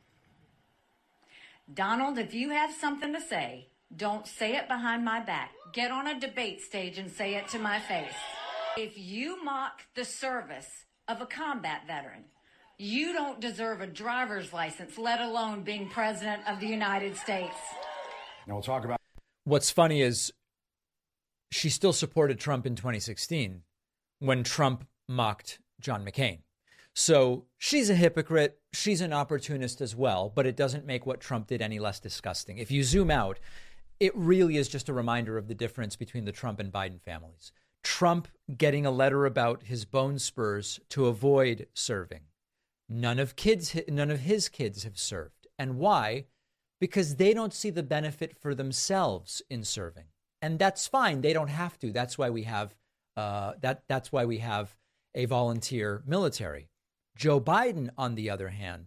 Donald, if you have something to say, don't say it behind my back. Get on a debate stage and say it to my face. If you mock the service of a combat veteran, you don't deserve a driver's license, let alone being president of the United States. Now we'll talk about. What's funny is she still supported Trump in twenty sixteen when Trump mocked John McCain. So she's a hypocrite. She's an opportunist as well, but it doesn't make what Trump did any less disgusting. If you zoom out, it really is just a reminder of the difference between the Trump and Biden families. Trump getting a letter about his bone spurs to avoid serving. None of kids, none of his kids have served. And why? Because they don't see the benefit for themselves in serving. And that's fine. They don't have to. That's why we have uh, that. That's why we have a volunteer military. Joe Biden, on the other hand,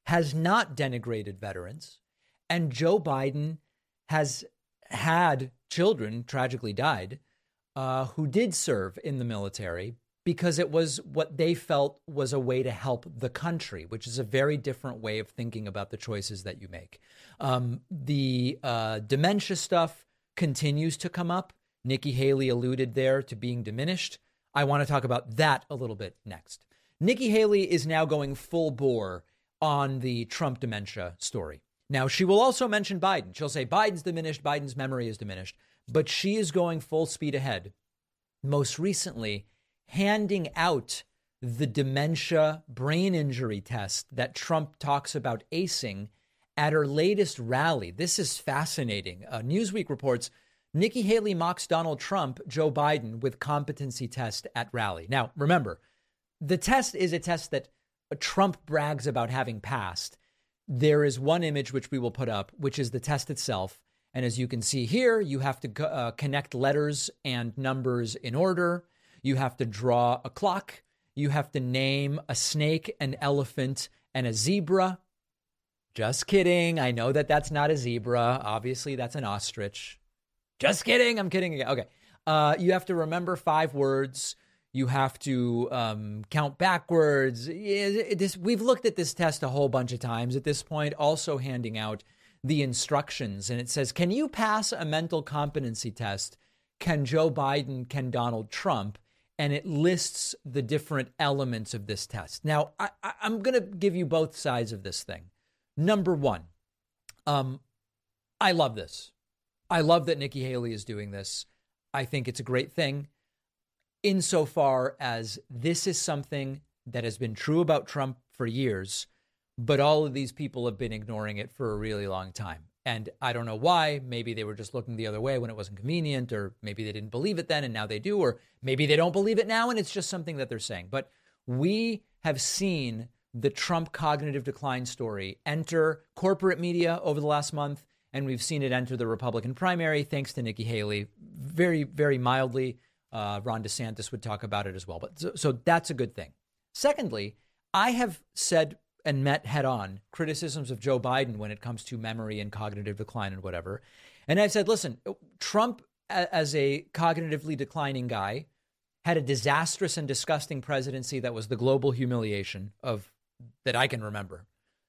has not denigrated veterans. And Joe Biden has had children, tragically died, uh, who did serve in the military because it was what they felt was a way to help the country, which is a very different way of thinking about the choices that you make. Um, the uh, dementia stuff continues to come up. Nikki Haley alluded there to being diminished. I want to talk about that a little bit next. Nikki Haley is now going full bore on the Trump dementia story. Now, she will also mention Biden. She'll say Biden's diminished, Biden's memory is diminished, but she is going full speed ahead. Most recently, handing out the dementia brain injury test that Trump talks about acing at her latest rally. This is fascinating. Uh, Newsweek reports Nikki Haley mocks Donald Trump, Joe Biden with competency test at rally. Now, remember, the test is a test that Trump brags about having passed. There is one image which we will put up, which is the test itself. And as you can see here, you have to uh, connect letters and numbers in order. You have to draw a clock. You have to name a snake, an elephant, and a zebra. Just kidding. I know that that's not a zebra. Obviously, that's an ostrich. Just kidding. I'm kidding again. Okay. Uh, you have to remember five words. You have to um, count backwards. Yeah, this, we've looked at this test a whole bunch of times at this point, also handing out the instructions. And it says, can you pass a mental competency test? Can Joe Biden? Can Donald Trump? And it lists the different elements of this test. Now, I, I, I'm going to give you both sides of this thing. Number one, um, I love this. I love that Nikki Haley is doing this. I think it's a great thing insofar as this is something that has been true about Trump for years, but all of these people have been ignoring it for a really long time. And I don't know why. Maybe they were just looking the other way when it wasn't convenient, or maybe they didn't believe it then and now they do, or maybe they don't believe it now and it's just something that they're saying. But we have seen the Trump cognitive decline story enter corporate media over the last month, and we've seen it enter the Republican primary thanks to Nikki Haley. Very, very mildly, uh, Ron DeSantis would talk about it as well. But so, so that's a good thing. Secondly, I have said and met head on criticisms of Joe Biden when it comes to memory and cognitive decline and whatever. And I've said, listen, Trump as a cognitively declining guy had a disastrous and disgusting presidency that was the global humiliation of that I can remember.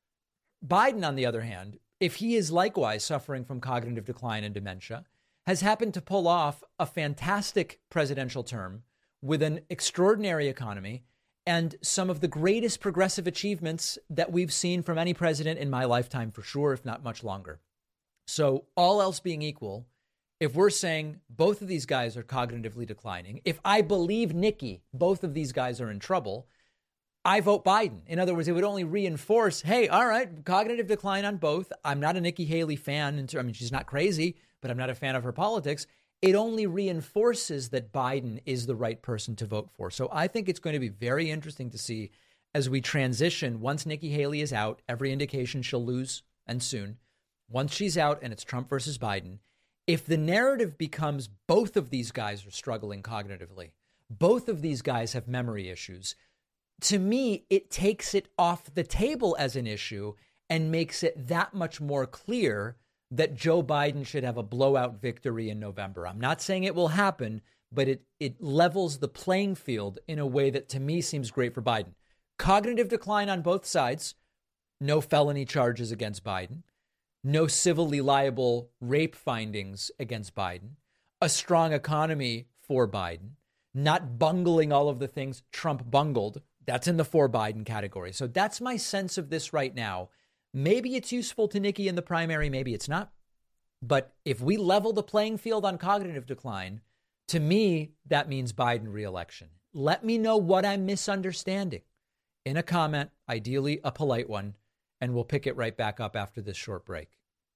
Biden, on the other hand, if he is likewise suffering from cognitive decline and dementia, has happened to pull off a fantastic presidential term with an extraordinary economy and some of the greatest progressive achievements that we've seen from any president in my lifetime, for sure, if not much longer. So all else being equal, if we're saying both of these guys are cognitively declining, if I believe Nikki, both of these guys are in trouble, I vote Biden. In other words, it would only reinforce, hey, all right, cognitive decline on both. I'm not a Nikki Haley fan. I mean, she's not crazy, but I'm not a fan of her politics. It only reinforces that Biden is the right person to vote for. So I think it's going to be very interesting to see as we transition. Once Nikki Haley is out, every indication she'll lose, and soon. Once she's out and it's Trump versus Biden, if the narrative becomes both of these guys are struggling cognitively, both of these guys have memory issues, to me, it takes it off the table as an issue and makes it that much more clear that Joe Biden should have a blowout victory in November. I'm not saying it will happen, but it it levels the playing field in a way that to me seems great for Biden. Cognitive decline on both sides, no felony charges against Biden, no civilly liable rape findings against Biden, a strong economy for Biden, not bungling all of the things Trump bungled. That's in the for Biden category. So that's my sense of this right now. Maybe it's useful to Nikki in the primary. Maybe it's not. But if we level the playing field on cognitive decline, to me, that means Biden reelection. Let me know what I'm misunderstanding in a comment, ideally a polite one, and we'll pick it right back up after this short break.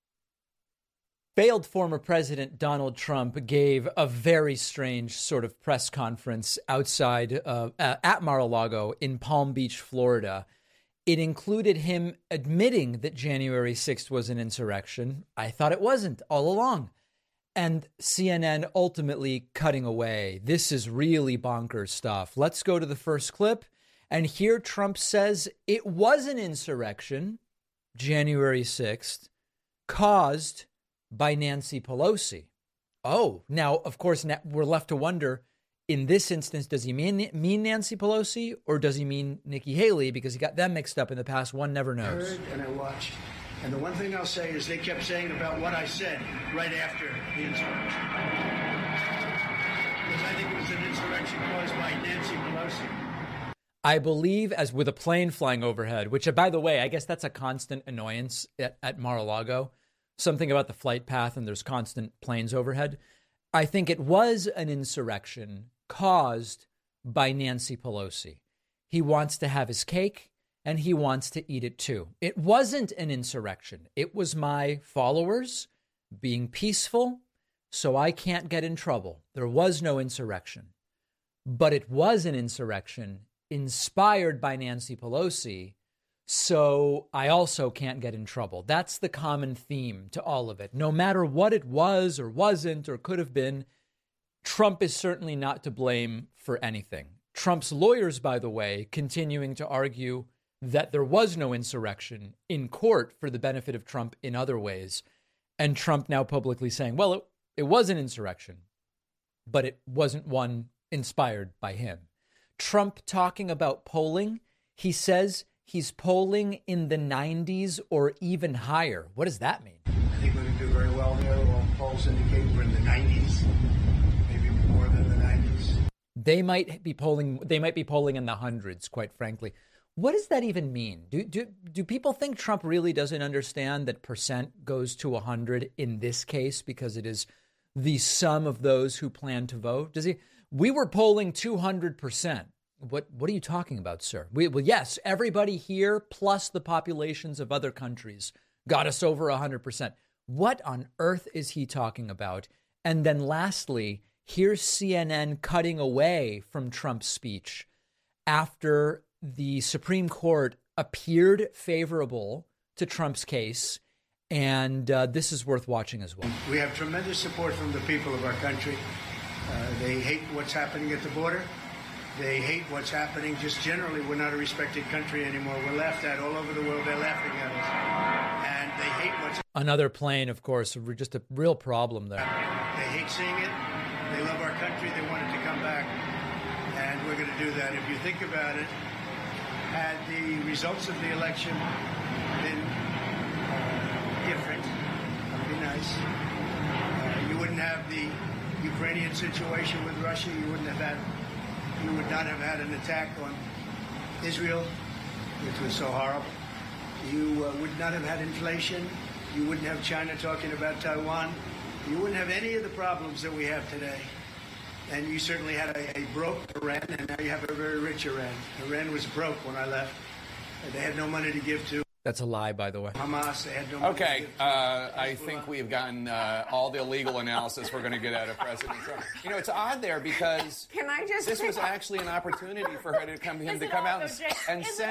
Failed former President Donald Trump gave a very strange sort of press conference outside uh, at Mar-a-Lago in Palm Beach, Florida. It included him admitting that January sixth was an insurrection. I thought it wasn't all along. And C N N ultimately cutting away. This is really bonkers stuff. Let's go to the first clip. And here Trump says it was an insurrection. January sixth, caused by Nancy Pelosi. Oh, now, of course, we're left to wonder, in this instance, does he mean, mean Nancy Pelosi or does he mean Nikki Haley? Because he got them mixed up in the past. One never knows. I heard and I watched. And the one thing I'll say is they kept saying about what I said right after the insurrection. Because I think it was an insurrection caused by Nancy Pelosi. I believe, as with a plane flying overhead, which, by the way, I guess that's a constant annoyance at, at Mar-a-Lago. Something about the flight path and there's constant planes overhead. I think it was an insurrection caused by Nancy Pelosi. He wants to have his cake and he wants to eat it too. It wasn't an insurrection. It was my followers being peaceful so I can't get in trouble. There was no insurrection. But it was an insurrection inspired by Nancy Pelosi, so I also can't get in trouble. That's the common theme to all of it. No matter what it was or wasn't or could have been, Trump is certainly not to blame for anything. Trump's lawyers, by the way, continuing to argue that there was no insurrection in court for the benefit of Trump in other ways. And Trump now publicly saying, well, it, it was an insurrection, but it wasn't one inspired by him. Trump talking about polling, he says he's polling in the nineties or even higher. What does that mean? I think we're going to do very well there. All polls indicate we're in the nineties, maybe more than the nineties. They might be polling. They might be polling in the hundreds, quite frankly. What does that even mean? Do do do people think Trump really doesn't understand that percent goes to one hundred in this case because it is the sum of those who plan to vote? Does he? We were polling two hundred percent. What what are you talking about, sir? We, well, yes, everybody here plus the populations of other countries got us over one hundred percent. What on earth is he talking about? And then lastly, here's C N N cutting away from Trump's speech after the Supreme Court appeared favorable to Trump's case. And uh, this is worth watching as well. We have tremendous support from the people of our country. Uh, they hate what's happening at the border. They hate what's happening just generally. We're not a respected country anymore. We're laughed at all over the world. They're laughing at us. And they hate what's... Another plane, of course, just a real problem there. They hate seeing it. They love our country. They want it to come back. And we're going to do that. If you think about it, had the results of the election been uh, different, that would be nice. Uh, you wouldn't have the Ukrainian situation with Russia. You wouldn't have had... You would not have had an attack on Israel, which was so horrible. You uh, would not have had inflation. You wouldn't have China talking about Taiwan. You wouldn't have any of the problems that we have today. And you certainly had a, a broke Iran, and now you have a very rich Iran. Iran was broke when I left. They had no money to give to. That's a lie, by the way. Hamas, they had no money Okay, to give to. uh, I think we have gotten uh, all the legal analysis we're going to get out of President Trump. You know, it's odd there because Can I just this was actually an opportunity for her to come, him to come out and, and say,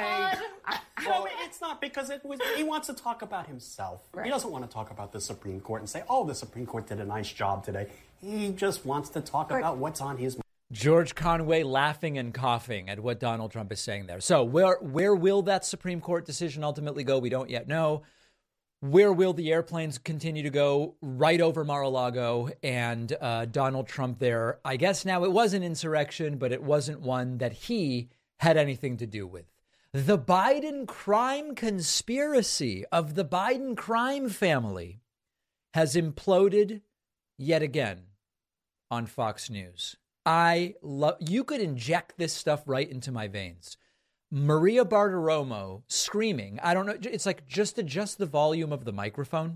Well, it's not because it was, he wants to talk about himself. Right. He doesn't want to talk about the Supreme Court and say, oh, the Supreme Court did a nice job today. He just wants to talk Right. about what's on his mind. George Conway laughing and coughing at what Donald Trump is saying there. So where where will that Supreme Court decision ultimately go? We don't yet know. Where will the airplanes continue to go? Right over Mar-a-Lago and uh, Donald Trump there. I guess now it was an insurrection, but it wasn't one that he had anything to do with. The Biden crime conspiracy of the Biden crime family has imploded yet again on Fox News. I love, you could inject this stuff right into my veins. Maria Bartiromo screaming. I don't know. It's like just adjust the volume of the microphone.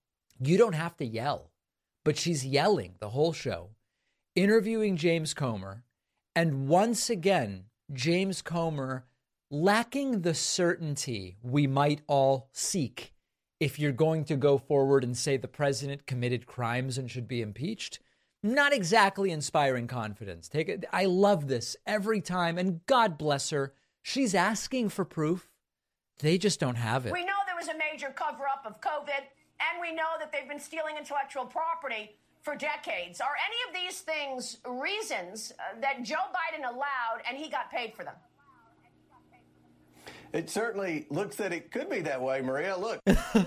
You don't have to yell, but she's yelling the whole show, interviewing James Comer. And once again, James Comer lacking the certainty we might all seek if you're going to go forward and say the president committed crimes and should be impeached. Not exactly inspiring confidence. Take it. I love this every time. And God bless her. She's asking for proof. They just don't have it. We know there was a major cover up of COVID, and we know that they've been stealing intellectual property for decades. Are any of these things reasons uh, that Joe Biden allowed and he got paid for them? It certainly looks that it could be that way, Maria. Look.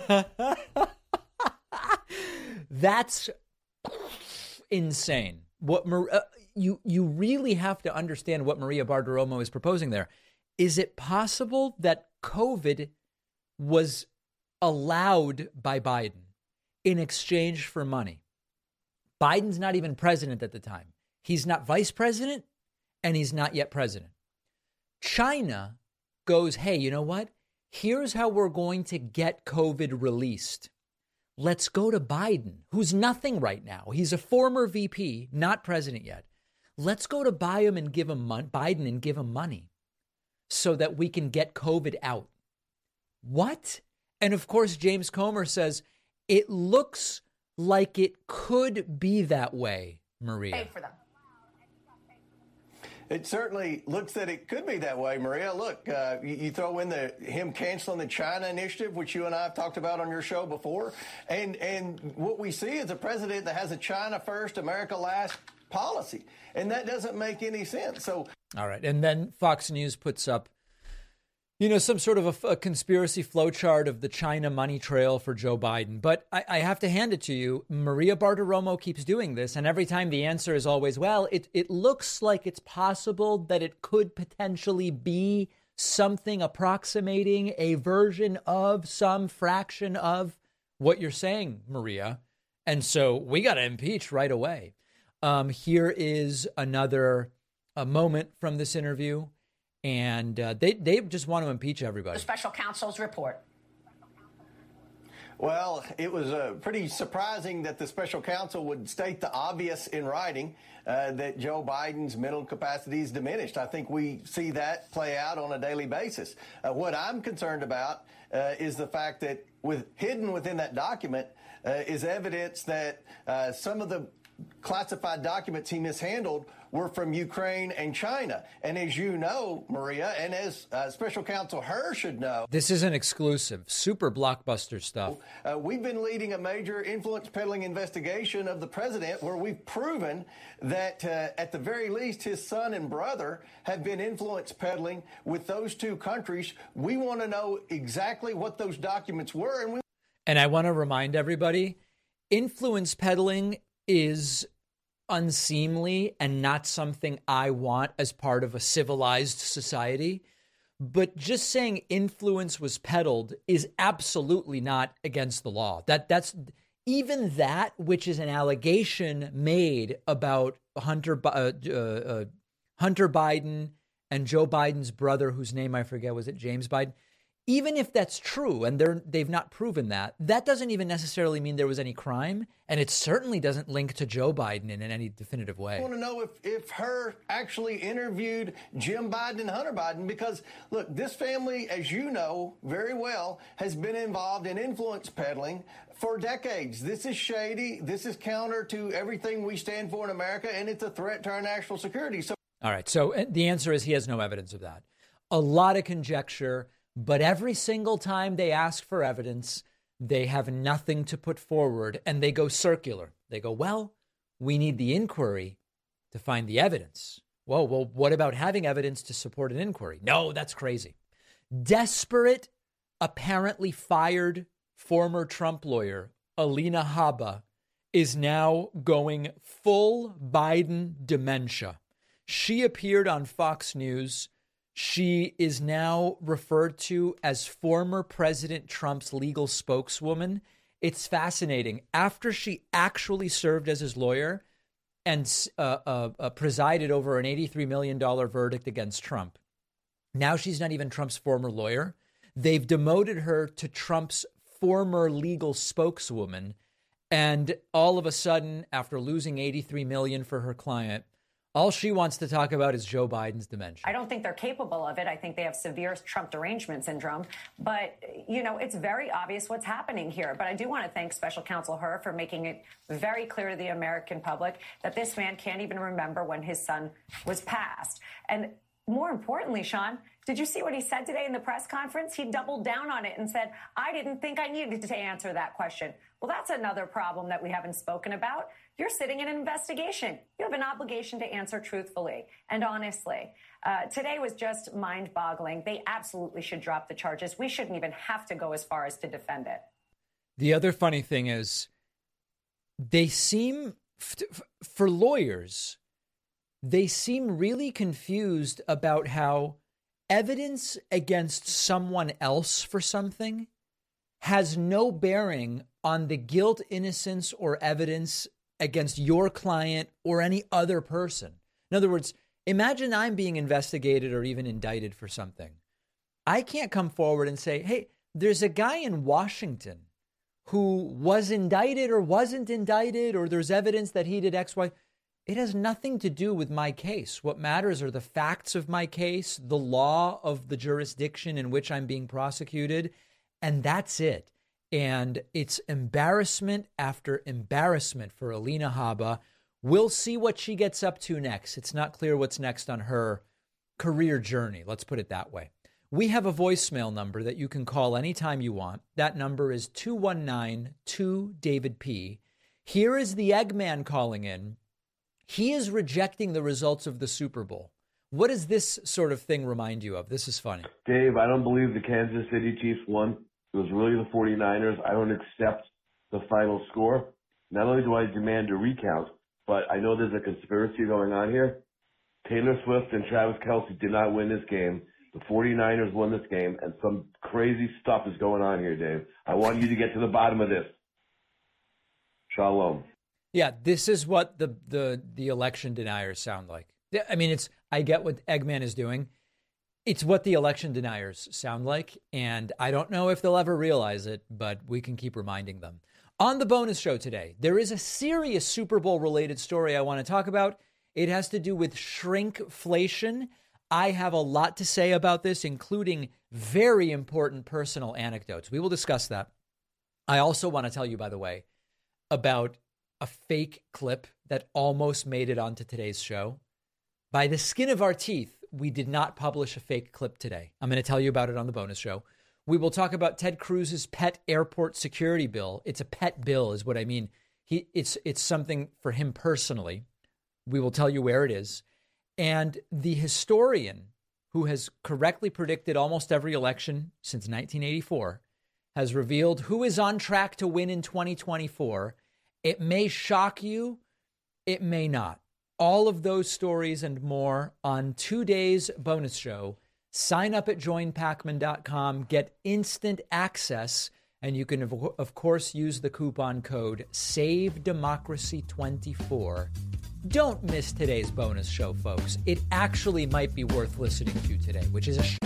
That's insane. What uh, you you really have to understand what Maria Bartiromo is proposing there. Is it possible that COVID was allowed by Biden in exchange for money? Biden's not even president at the time. He's not vice president, and he's not yet president. China goes, hey, you know what? Here's how we're going to get COVID released. Let's go to Biden, who's nothing right now. He's a former V P, not president yet. Let's go to Biden and give him mon- Biden and give him money so that we can get COVID out. What? And of course, James Comer says it looks like it could be that way, Maria. Pay for them. It certainly looks that it could be that way, Maria. Look, uh, you, you throw in the him canceling the China initiative, which you and I have talked about on your show before, and and what we see is a president that has a China first, America last policy, and that doesn't make any sense. So, all right, and then Fox News puts up, you know, some sort of a, a conspiracy flowchart of the China money trail for Joe Biden. But I, I have to hand it to you. Maria Bartiromo keeps doing this. And every time the answer is always, well, it, it looks like it's possible that it could potentially be something approximating a version of some fraction of what you're saying, Maria. And so we got to impeach right away. Um, here is another a moment from this interview. And uh, they, they just want to impeach everybody. The special counsel's report. Well, it was uh, pretty surprising that the special counsel would state the obvious in writing, uh, that Joe Biden's mental capacity is diminished. I think we see that play out on a daily basis. Uh, what I'm concerned about uh, is the fact that with hidden within that document uh, is evidence that uh, some of the classified documents he mishandled were from Ukraine and China. And as you know, Maria, and as uh, Special Counsel Hur should know, this is an exclusive, super blockbuster stuff. Uh, we've been leading a major influence peddling investigation of the president where we've proven that uh, at the very least his son and brother have been influence peddling with those two countries. We want to know exactly what those documents were. And, we- and I want to remind everybody, influence peddling is unseemly and not something I want as part of a civilized society. But just saying influence was peddled is absolutely not against the law. That that's even that, which is an allegation made about Hunter uh, uh, uh, Hunter Biden and Joe Biden's brother, whose name I forget, was it James Biden? Even if that's true, and they're, they've not proven that, that doesn't even necessarily mean there was any crime, and it certainly doesn't link to Joe Biden in any definitive way. I want to know if, if Hur actually interviewed Jim Biden and Hunter Biden, because, look, this family, as you know very well, has been involved in influence peddling for decades. This is shady. This is counter to everything we stand for in America, and it's a threat to our national security. So, all right, so the answer is he has no evidence of that. A lot of conjecture. But every single time they ask for evidence, they have nothing to put forward and they go circular. They go, well, we need the inquiry to find the evidence. Whoa, well, what about having evidence to support an inquiry? No, that's crazy. Desperate, apparently fired former Trump lawyer Alina Habba is now going full Biden dementia. She appeared on Fox News. She is now referred to as former President Trump's legal spokeswoman. It's fascinating. After she actually served as his lawyer and uh, uh, uh, presided over an eighty-three million dollars verdict against Trump, now she's not even Trump's former lawyer. They've demoted her to Trump's former legal spokeswoman. And all of a sudden, after losing eighty-three million dollars for her client, all she wants to talk about is Joe Biden's dementia. I don't think they're capable of it. I think they have severe Trump derangement syndrome. But, you know, it's very obvious what's happening here. But I do want to thank Special Counsel Hur for making it very clear to the American public that this man can't even remember when his son was passed. And more importantly, Sean, did you see what he said today in the press conference? He doubled down on it and said, I didn't think I needed to answer that question. Well, that's another problem that we haven't spoken about. You're sitting in an investigation. You have an obligation to answer truthfully and honestly. Uh, today was just mind-boggling. They absolutely should drop the charges. We shouldn't even have to go as far as to defend it. The other funny thing is they seem, for lawyers, they seem really confused about how evidence against someone else for something has no bearing on the guilt, innocence, or evidence against your client or any other person. In other words, imagine I'm being investigated or even indicted for something. I can't come forward and say, hey, there's a guy in Washington who was indicted or wasn't indicted, or there's evidence that he did X, Y. It has nothing to do with my case. What matters are the facts of my case, the law of the jurisdiction in which I'm being prosecuted, and that's it. And it's embarrassment after embarrassment for Alina Habba. We'll see what she gets up to next. It's not clear what's next on her career journey. Let's put it that way. We have a voicemail number that you can call anytime you want. That number is two one nine two David P. Here is the Eggman calling in. He is rejecting the results of the Super Bowl. What does this sort of thing remind you of? This is funny. Dave, I don't believe the Kansas City Chiefs won. It was really the forty-niners. I don't accept the final score. Not only do I demand a recount, but I know there's a conspiracy going on here. Taylor Swift and Travis Kelce did not win this game. The forty-niners won this game, and some crazy stuff is going on here, Dave. I want you to get to the bottom of this. Shalom. Yeah, this is what the, the, the election deniers sound like. I mean, it's I get what Eggman is doing. It's what the election deniers sound like, and I don't know if they'll ever realize it, but we can keep reminding them. On the bonus show today, there is a serious Super Bowl-related story I want to talk about. It has to do with shrinkflation. I have a lot to say about this, including very important personal anecdotes. We will discuss that. I also want to tell you, by the way, about a fake clip that almost made it onto today's show. By the skin of our teeth, we did not publish a fake clip today. I'm going to tell you about it on the bonus show. We will talk about Ted Cruz's pet airport security bill. It's a pet bill is what I mean. He, it's, it's something for him personally. We will tell you where it is. And the historian who has correctly predicted almost every election since nineteen eighty-four has revealed who is on track to win in twenty twenty-four. It may shock you. It may not. All of those stories and more on today's bonus show. Sign up at join pacman dot com. Get instant access. And you can, of, of course, use the coupon code save democracy twenty-four. Don't miss today's bonus show, folks. It actually might be worth listening to today, which is a sh-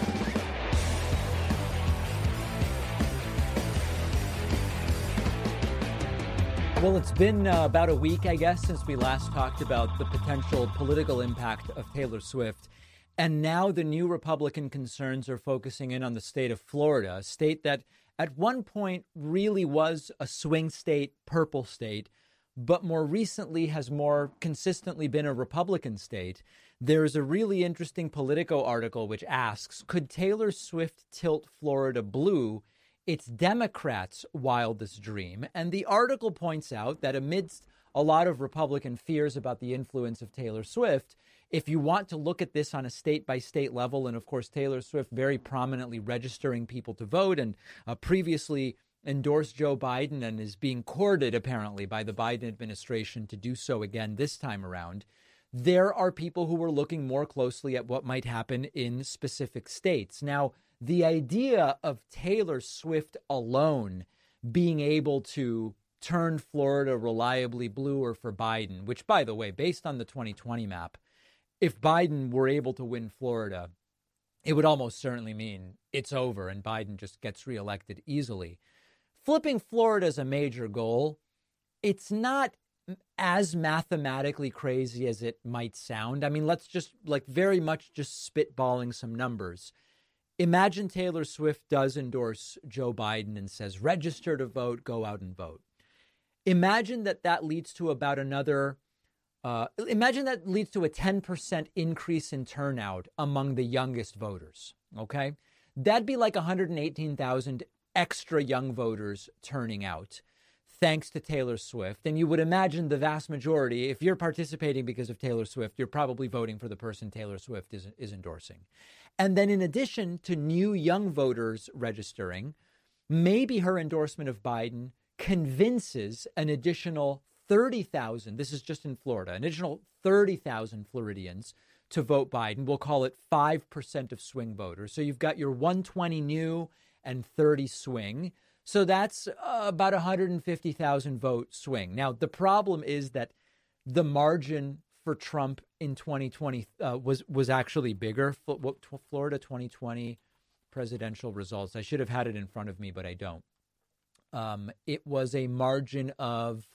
Well, it's been uh, about a week, I guess, since we last talked about the potential political impact of Taylor Swift. And now the new Republican concerns are focusing in on the state of Florida, a state that at one point really was a swing state, purple state, but more recently has more consistently been a Republican state. There's a really interesting Politico article which asks, could Taylor Swift tilt Florida blue? It's Democrats' wildest dream. And the article points out that amidst a lot of Republican fears about the influence of Taylor Swift, if you want to look at this on a state-by-state level, and of course Taylor Swift very prominently registering people to vote and uh, previously endorsed Joe Biden and is being courted apparently by the Biden administration to do so again this time around, there are people who are looking more closely at what might happen in specific states. Now, the idea of Taylor Swift alone being able to turn Florida reliably blue or for Biden, which, by the way, based on the twenty twenty map, if Biden were able to win Florida, it would almost certainly mean it's over and Biden just gets reelected easily. Flipping Florida is a major goal. It's not as mathematically crazy as it might sound. I mean, let's just like very much just spitballing some numbers. Imagine Taylor Swift does endorse Joe Biden and says, register to vote, go out and vote. Imagine that that leads to about another Uh, imagine that leads to a ten percent increase in turnout among the youngest voters, okay? That'd be like one hundred eighteen thousand extra young voters turning out, thanks to Taylor Swift. And you would imagine the vast majority, if you're participating because of Taylor Swift, you're probably voting for the person Taylor Swift is, is endorsing. And then in addition to new young voters registering, maybe her endorsement of Biden convinces an additional thirty thousand, this is just in Florida, an additional thirty thousand Floridians to vote Biden. We'll call it five percent of swing voters. So you've got your one hundred twenty new and thirty swing. So that's uh, about one hundred fifty thousand vote swing. Now, the problem is that the margin for Trump in twenty twenty uh, was was actually bigger. Florida twenty twenty presidential results. I should have had it in front of me, but I don't. Um, it was a margin of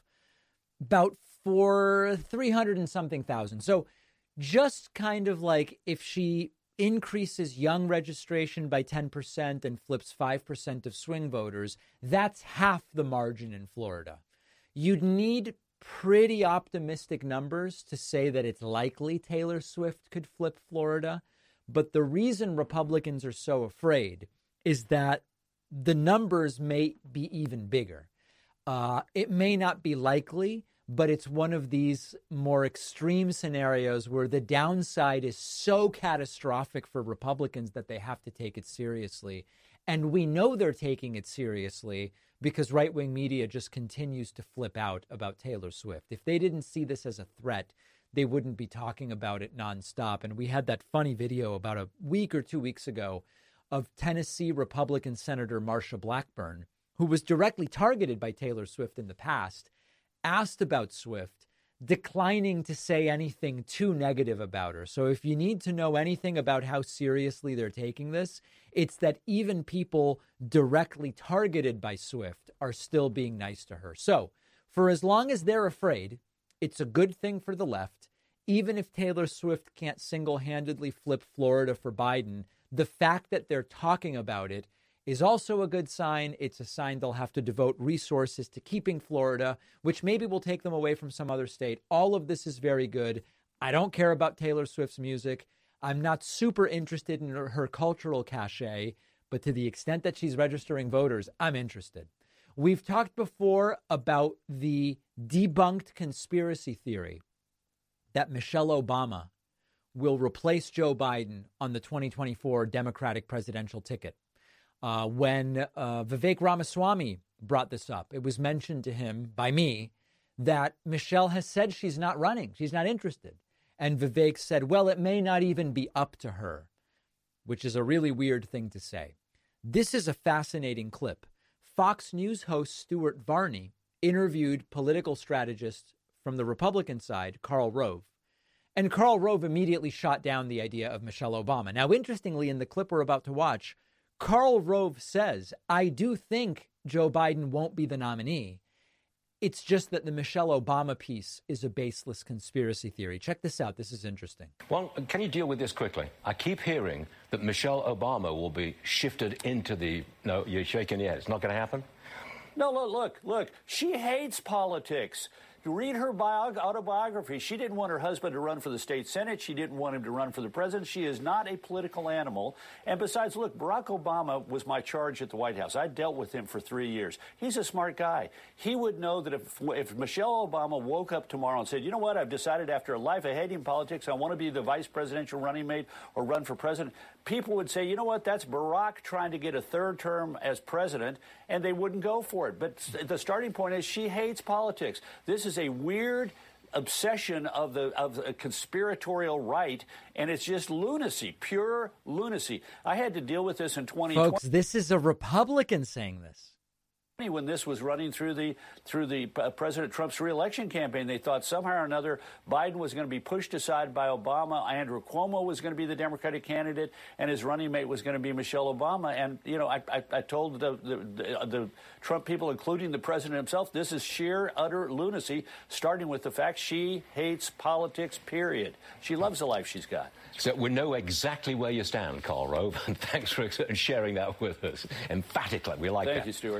about for three hundred and something thousand. So just kind of like if she increases young registration by ten percent and flips five percent of swing voters, that's half the margin in Florida. You'd need pretty optimistic numbers to say that it's likely Taylor Swift could flip Florida. But the reason Republicans are so afraid is that the numbers may be even bigger. Uh, it may not be likely, but it's one of these more extreme scenarios where the downside is so catastrophic for Republicans that they have to take it seriously. And we know they're taking it seriously because right-wing media just continues to flip out about Taylor Swift. If they didn't see this as a threat, they wouldn't be talking about it nonstop. And we had that funny video about a week or two weeks ago of Tennessee Republican Senator Marsha Blackburn, who was directly targeted by Taylor Swift in the past, asked about Swift, declining to say anything too negative about her. So if you need to know anything about how seriously they're taking this, it's that even people directly targeted by Swift are still being nice to her. So for as long as they're afraid, it's a good thing for the left. Even if Taylor Swift can't single-handedly flip Florida for Biden, the fact that they're talking about it is also a good sign. It's a sign they'll have to devote resources to keeping Florida, which maybe will take them away from some other state. All of this is very good. I don't care about Taylor Swift's music. I'm not super interested in her, her cultural cachet, but to the extent that she's registering voters, I'm interested. We've talked before about the debunked conspiracy theory that Michelle Obama will replace Joe Biden on the twenty twenty-four Democratic presidential ticket. Uh, when uh, Vivek Ramaswamy brought this up, it was mentioned to him by me that Michelle has said she's not running. She's not interested. And Vivek said, well, it may not even be up to her, which is a really weird thing to say. This is a fascinating clip. Fox News host Stuart Varney interviewed political strategist from the Republican side, Karl Rove. And Karl Rove immediately shot down the idea of Michelle Obama. Now, interestingly, in the clip we're about to watch, Karl Rove says, I do think Joe Biden won't be the nominee. It's just that the Michelle Obama piece is a baseless conspiracy theory. Check this out. This is interesting. Well, can you deal with this quickly? I keep hearing that Michelle Obama will be shifted into the... No, you're shaking your head. It's not going to happen? No, look, look, look. She hates politics. You read her bio- autobiography. She didn't want her husband to run for the state senate. She didn't want him to run for the president. She is not a political animal. And besides, look, Barack Obama was my charge at the White House. I dealt with him for three years. He's a smart guy. He would know that if, if Michelle Obama woke up tomorrow and said, you know what, I've decided after a life of hating politics, I want to be the vice presidential running mate or run for president, people would say, you know what, that's Barack trying to get a third term as president, and they wouldn't go for it. But the starting point is she hates politics. This is a weird obsession of the of a conspiratorial right, and it's just lunacy, pure lunacy. I had to deal with this in twenty twenty. Folks, this is a Republican saying this. When this was running through the through the uh, President Trump's reelection campaign, they thought somehow or another Biden was going to be pushed aside by Obama. Andrew Cuomo was going to be the Democratic candidate, and his running mate was going to be Michelle Obama. And you know, I I, I told the, the the the Trump people, including the president himself, this is sheer utter lunacy. Starting with the fact she hates politics. Period. She loves the life she's got. So we know exactly where you stand, Karl Rove, and thanks for sharing that with us emphatically. We like Thank that. you, Stuart. Thanks, Karl.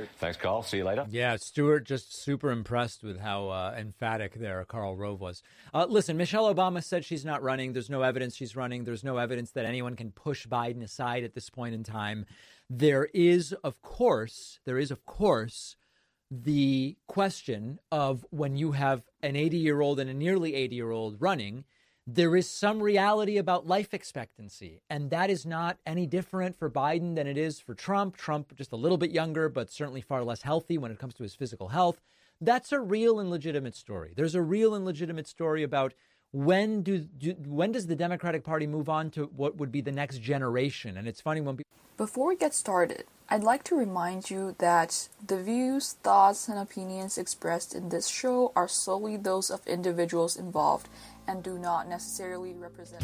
Carl. See you later. Yeah, Stuart just super impressed with how uh, emphatic there Karl Rove was. Uh, listen, Michelle Obama said she's not running. There's no evidence she's running. There's no evidence that anyone can push Biden aside at this point in time. There is, of course, there is, of course, the question of when you have an eighty-year-old and a nearly eighty-year-old running, there is some reality about life expectancy. And that is not any different for Biden than it is for Trump. Trump just a little bit younger, but certainly far less healthy when it comes to his physical health. That's a real and legitimate story. There's a real and legitimate story about when do, do when does the Democratic Party move on to what would be the next generation? And it's funny when people... Before we get started, I'd like to remind you that the views, thoughts, and opinions expressed in this show are solely those of individuals involved and do not necessarily represent.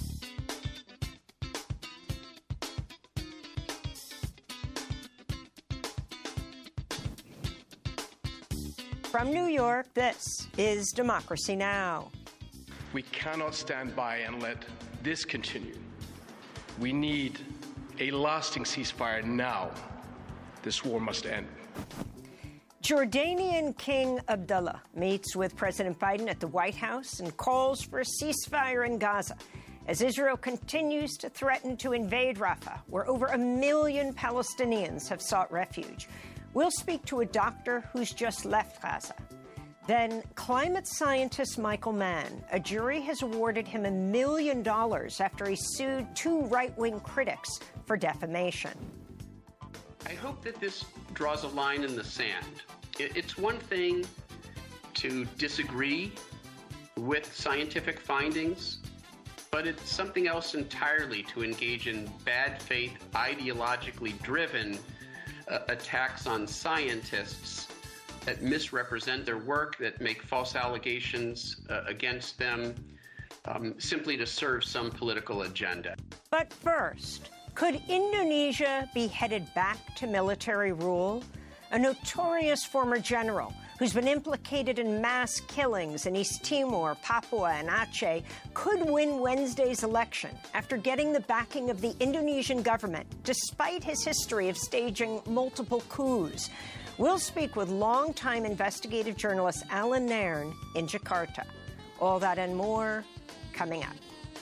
From New York, this is Democracy Now! We cannot stand by and let this continue. We need a lasting ceasefire now. This war must end. Jordanian King Abdullah meets with President Biden at the White House and calls for a ceasefire in Gaza as Israel continues to threaten to invade Rafah, where over a million Palestinians have sought refuge. We'll speak to a doctor who's just left Gaza. Then, climate scientist Michael Mann. A jury has awarded him a million dollars after he sued two right-wing critics for defamation. I hope that this draws a line in the sand. It's one thing to disagree with scientific findings, but it's something else entirely to engage in bad faith, ideologically driven uh, attacks on scientists that misrepresent their work, that make false allegations uh, against them, um, simply to serve some political agenda. But first, could Indonesia be headed back to military rule? A notorious former general who's been implicated in mass killings in East Timor, Papua, and Aceh could win Wednesday's election after getting the backing of the Indonesian government, despite his history of staging multiple coups. We'll speak with longtime investigative journalist Alan Nairn in Jakarta. All that and more coming up.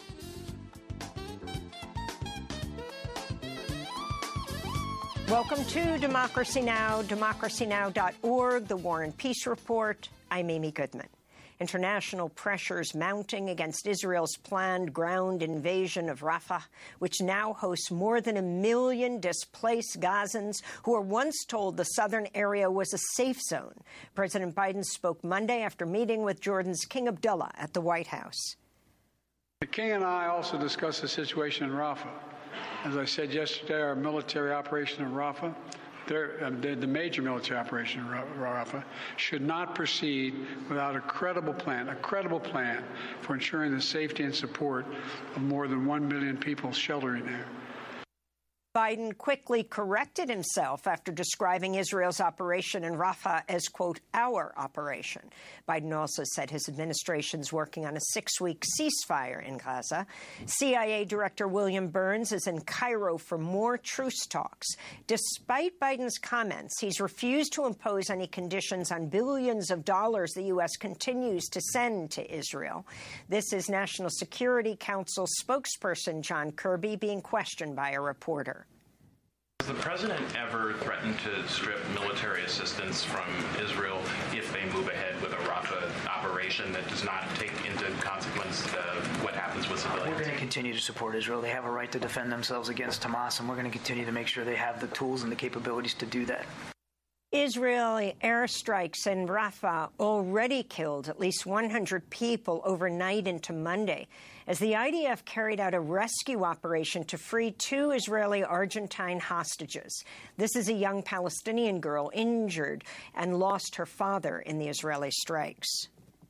Welcome to Democracy Now!, democracy now dot org, the War and Peace Report. I'm Amy Goodman. International pressures mounting against Israel's planned ground invasion of Rafah, which now hosts more than a million displaced Gazans who were once told the southern area was a safe zone. President Biden spoke Monday after meeting with Jordan's King Abdullah at the White House. The King and I also discussed the situation in Rafah. As I said yesterday, our military operation in Rafah, uh, the, the major military operation in Rafah, should not proceed without a credible plan, a credible plan for ensuring the safety and support of more than one million people sheltering there. Biden quickly corrected himself after describing Israel's operation in Rafah as, quote, our operation. Biden also said his administration's working on a six-week ceasefire in Gaza. C I A Director William Burns is in Cairo for more truce talks. Despite Biden's comments, he's refused to impose any conditions on billions of dollars the U S continues to send to Israel. This is National Security Council spokesperson John Kirby being questioned by a reporter. Has the president ever threatened to strip military assistance from Israel if they move ahead with a Rafah operation that does not take into consequence the, what happens with civilians? We're going to continue to support Israel. They have a right to defend themselves against Hamas, and we're going to continue to make sure they have the tools and the capabilities to do that. Israeli airstrikes in Rafah already killed at least one hundred people overnight into Monday, as the I D F carried out a rescue operation to free two Israeli Argentine hostages. This is a young Palestinian girl injured and lost her father in the Israeli strikes.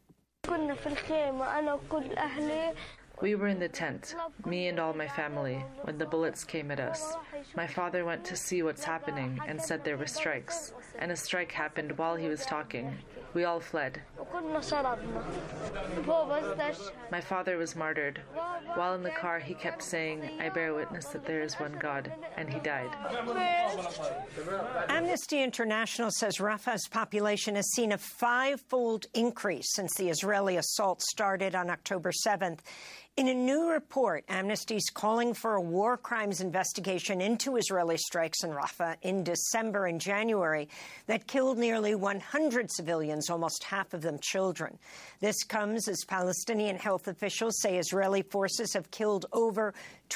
We were in the tent, me and all my family, when the bullets came at us. My father went to see what's happening and said there were strikes, and a strike happened while he was talking. We all fled. My father was martyred. While in the car, he kept saying, I bear witness that there is one God, and he died. Amnesty International says Rafah's population has seen a five-fold increase since the Israeli assault started on October seventh. In a new report, Amnesty's calling for a war crimes investigation into Israeli strikes in Rafah in December and January that killed nearly one hundred civilians, almost half of them children. This comes as Palestinian health officials say Israeli forces have killed over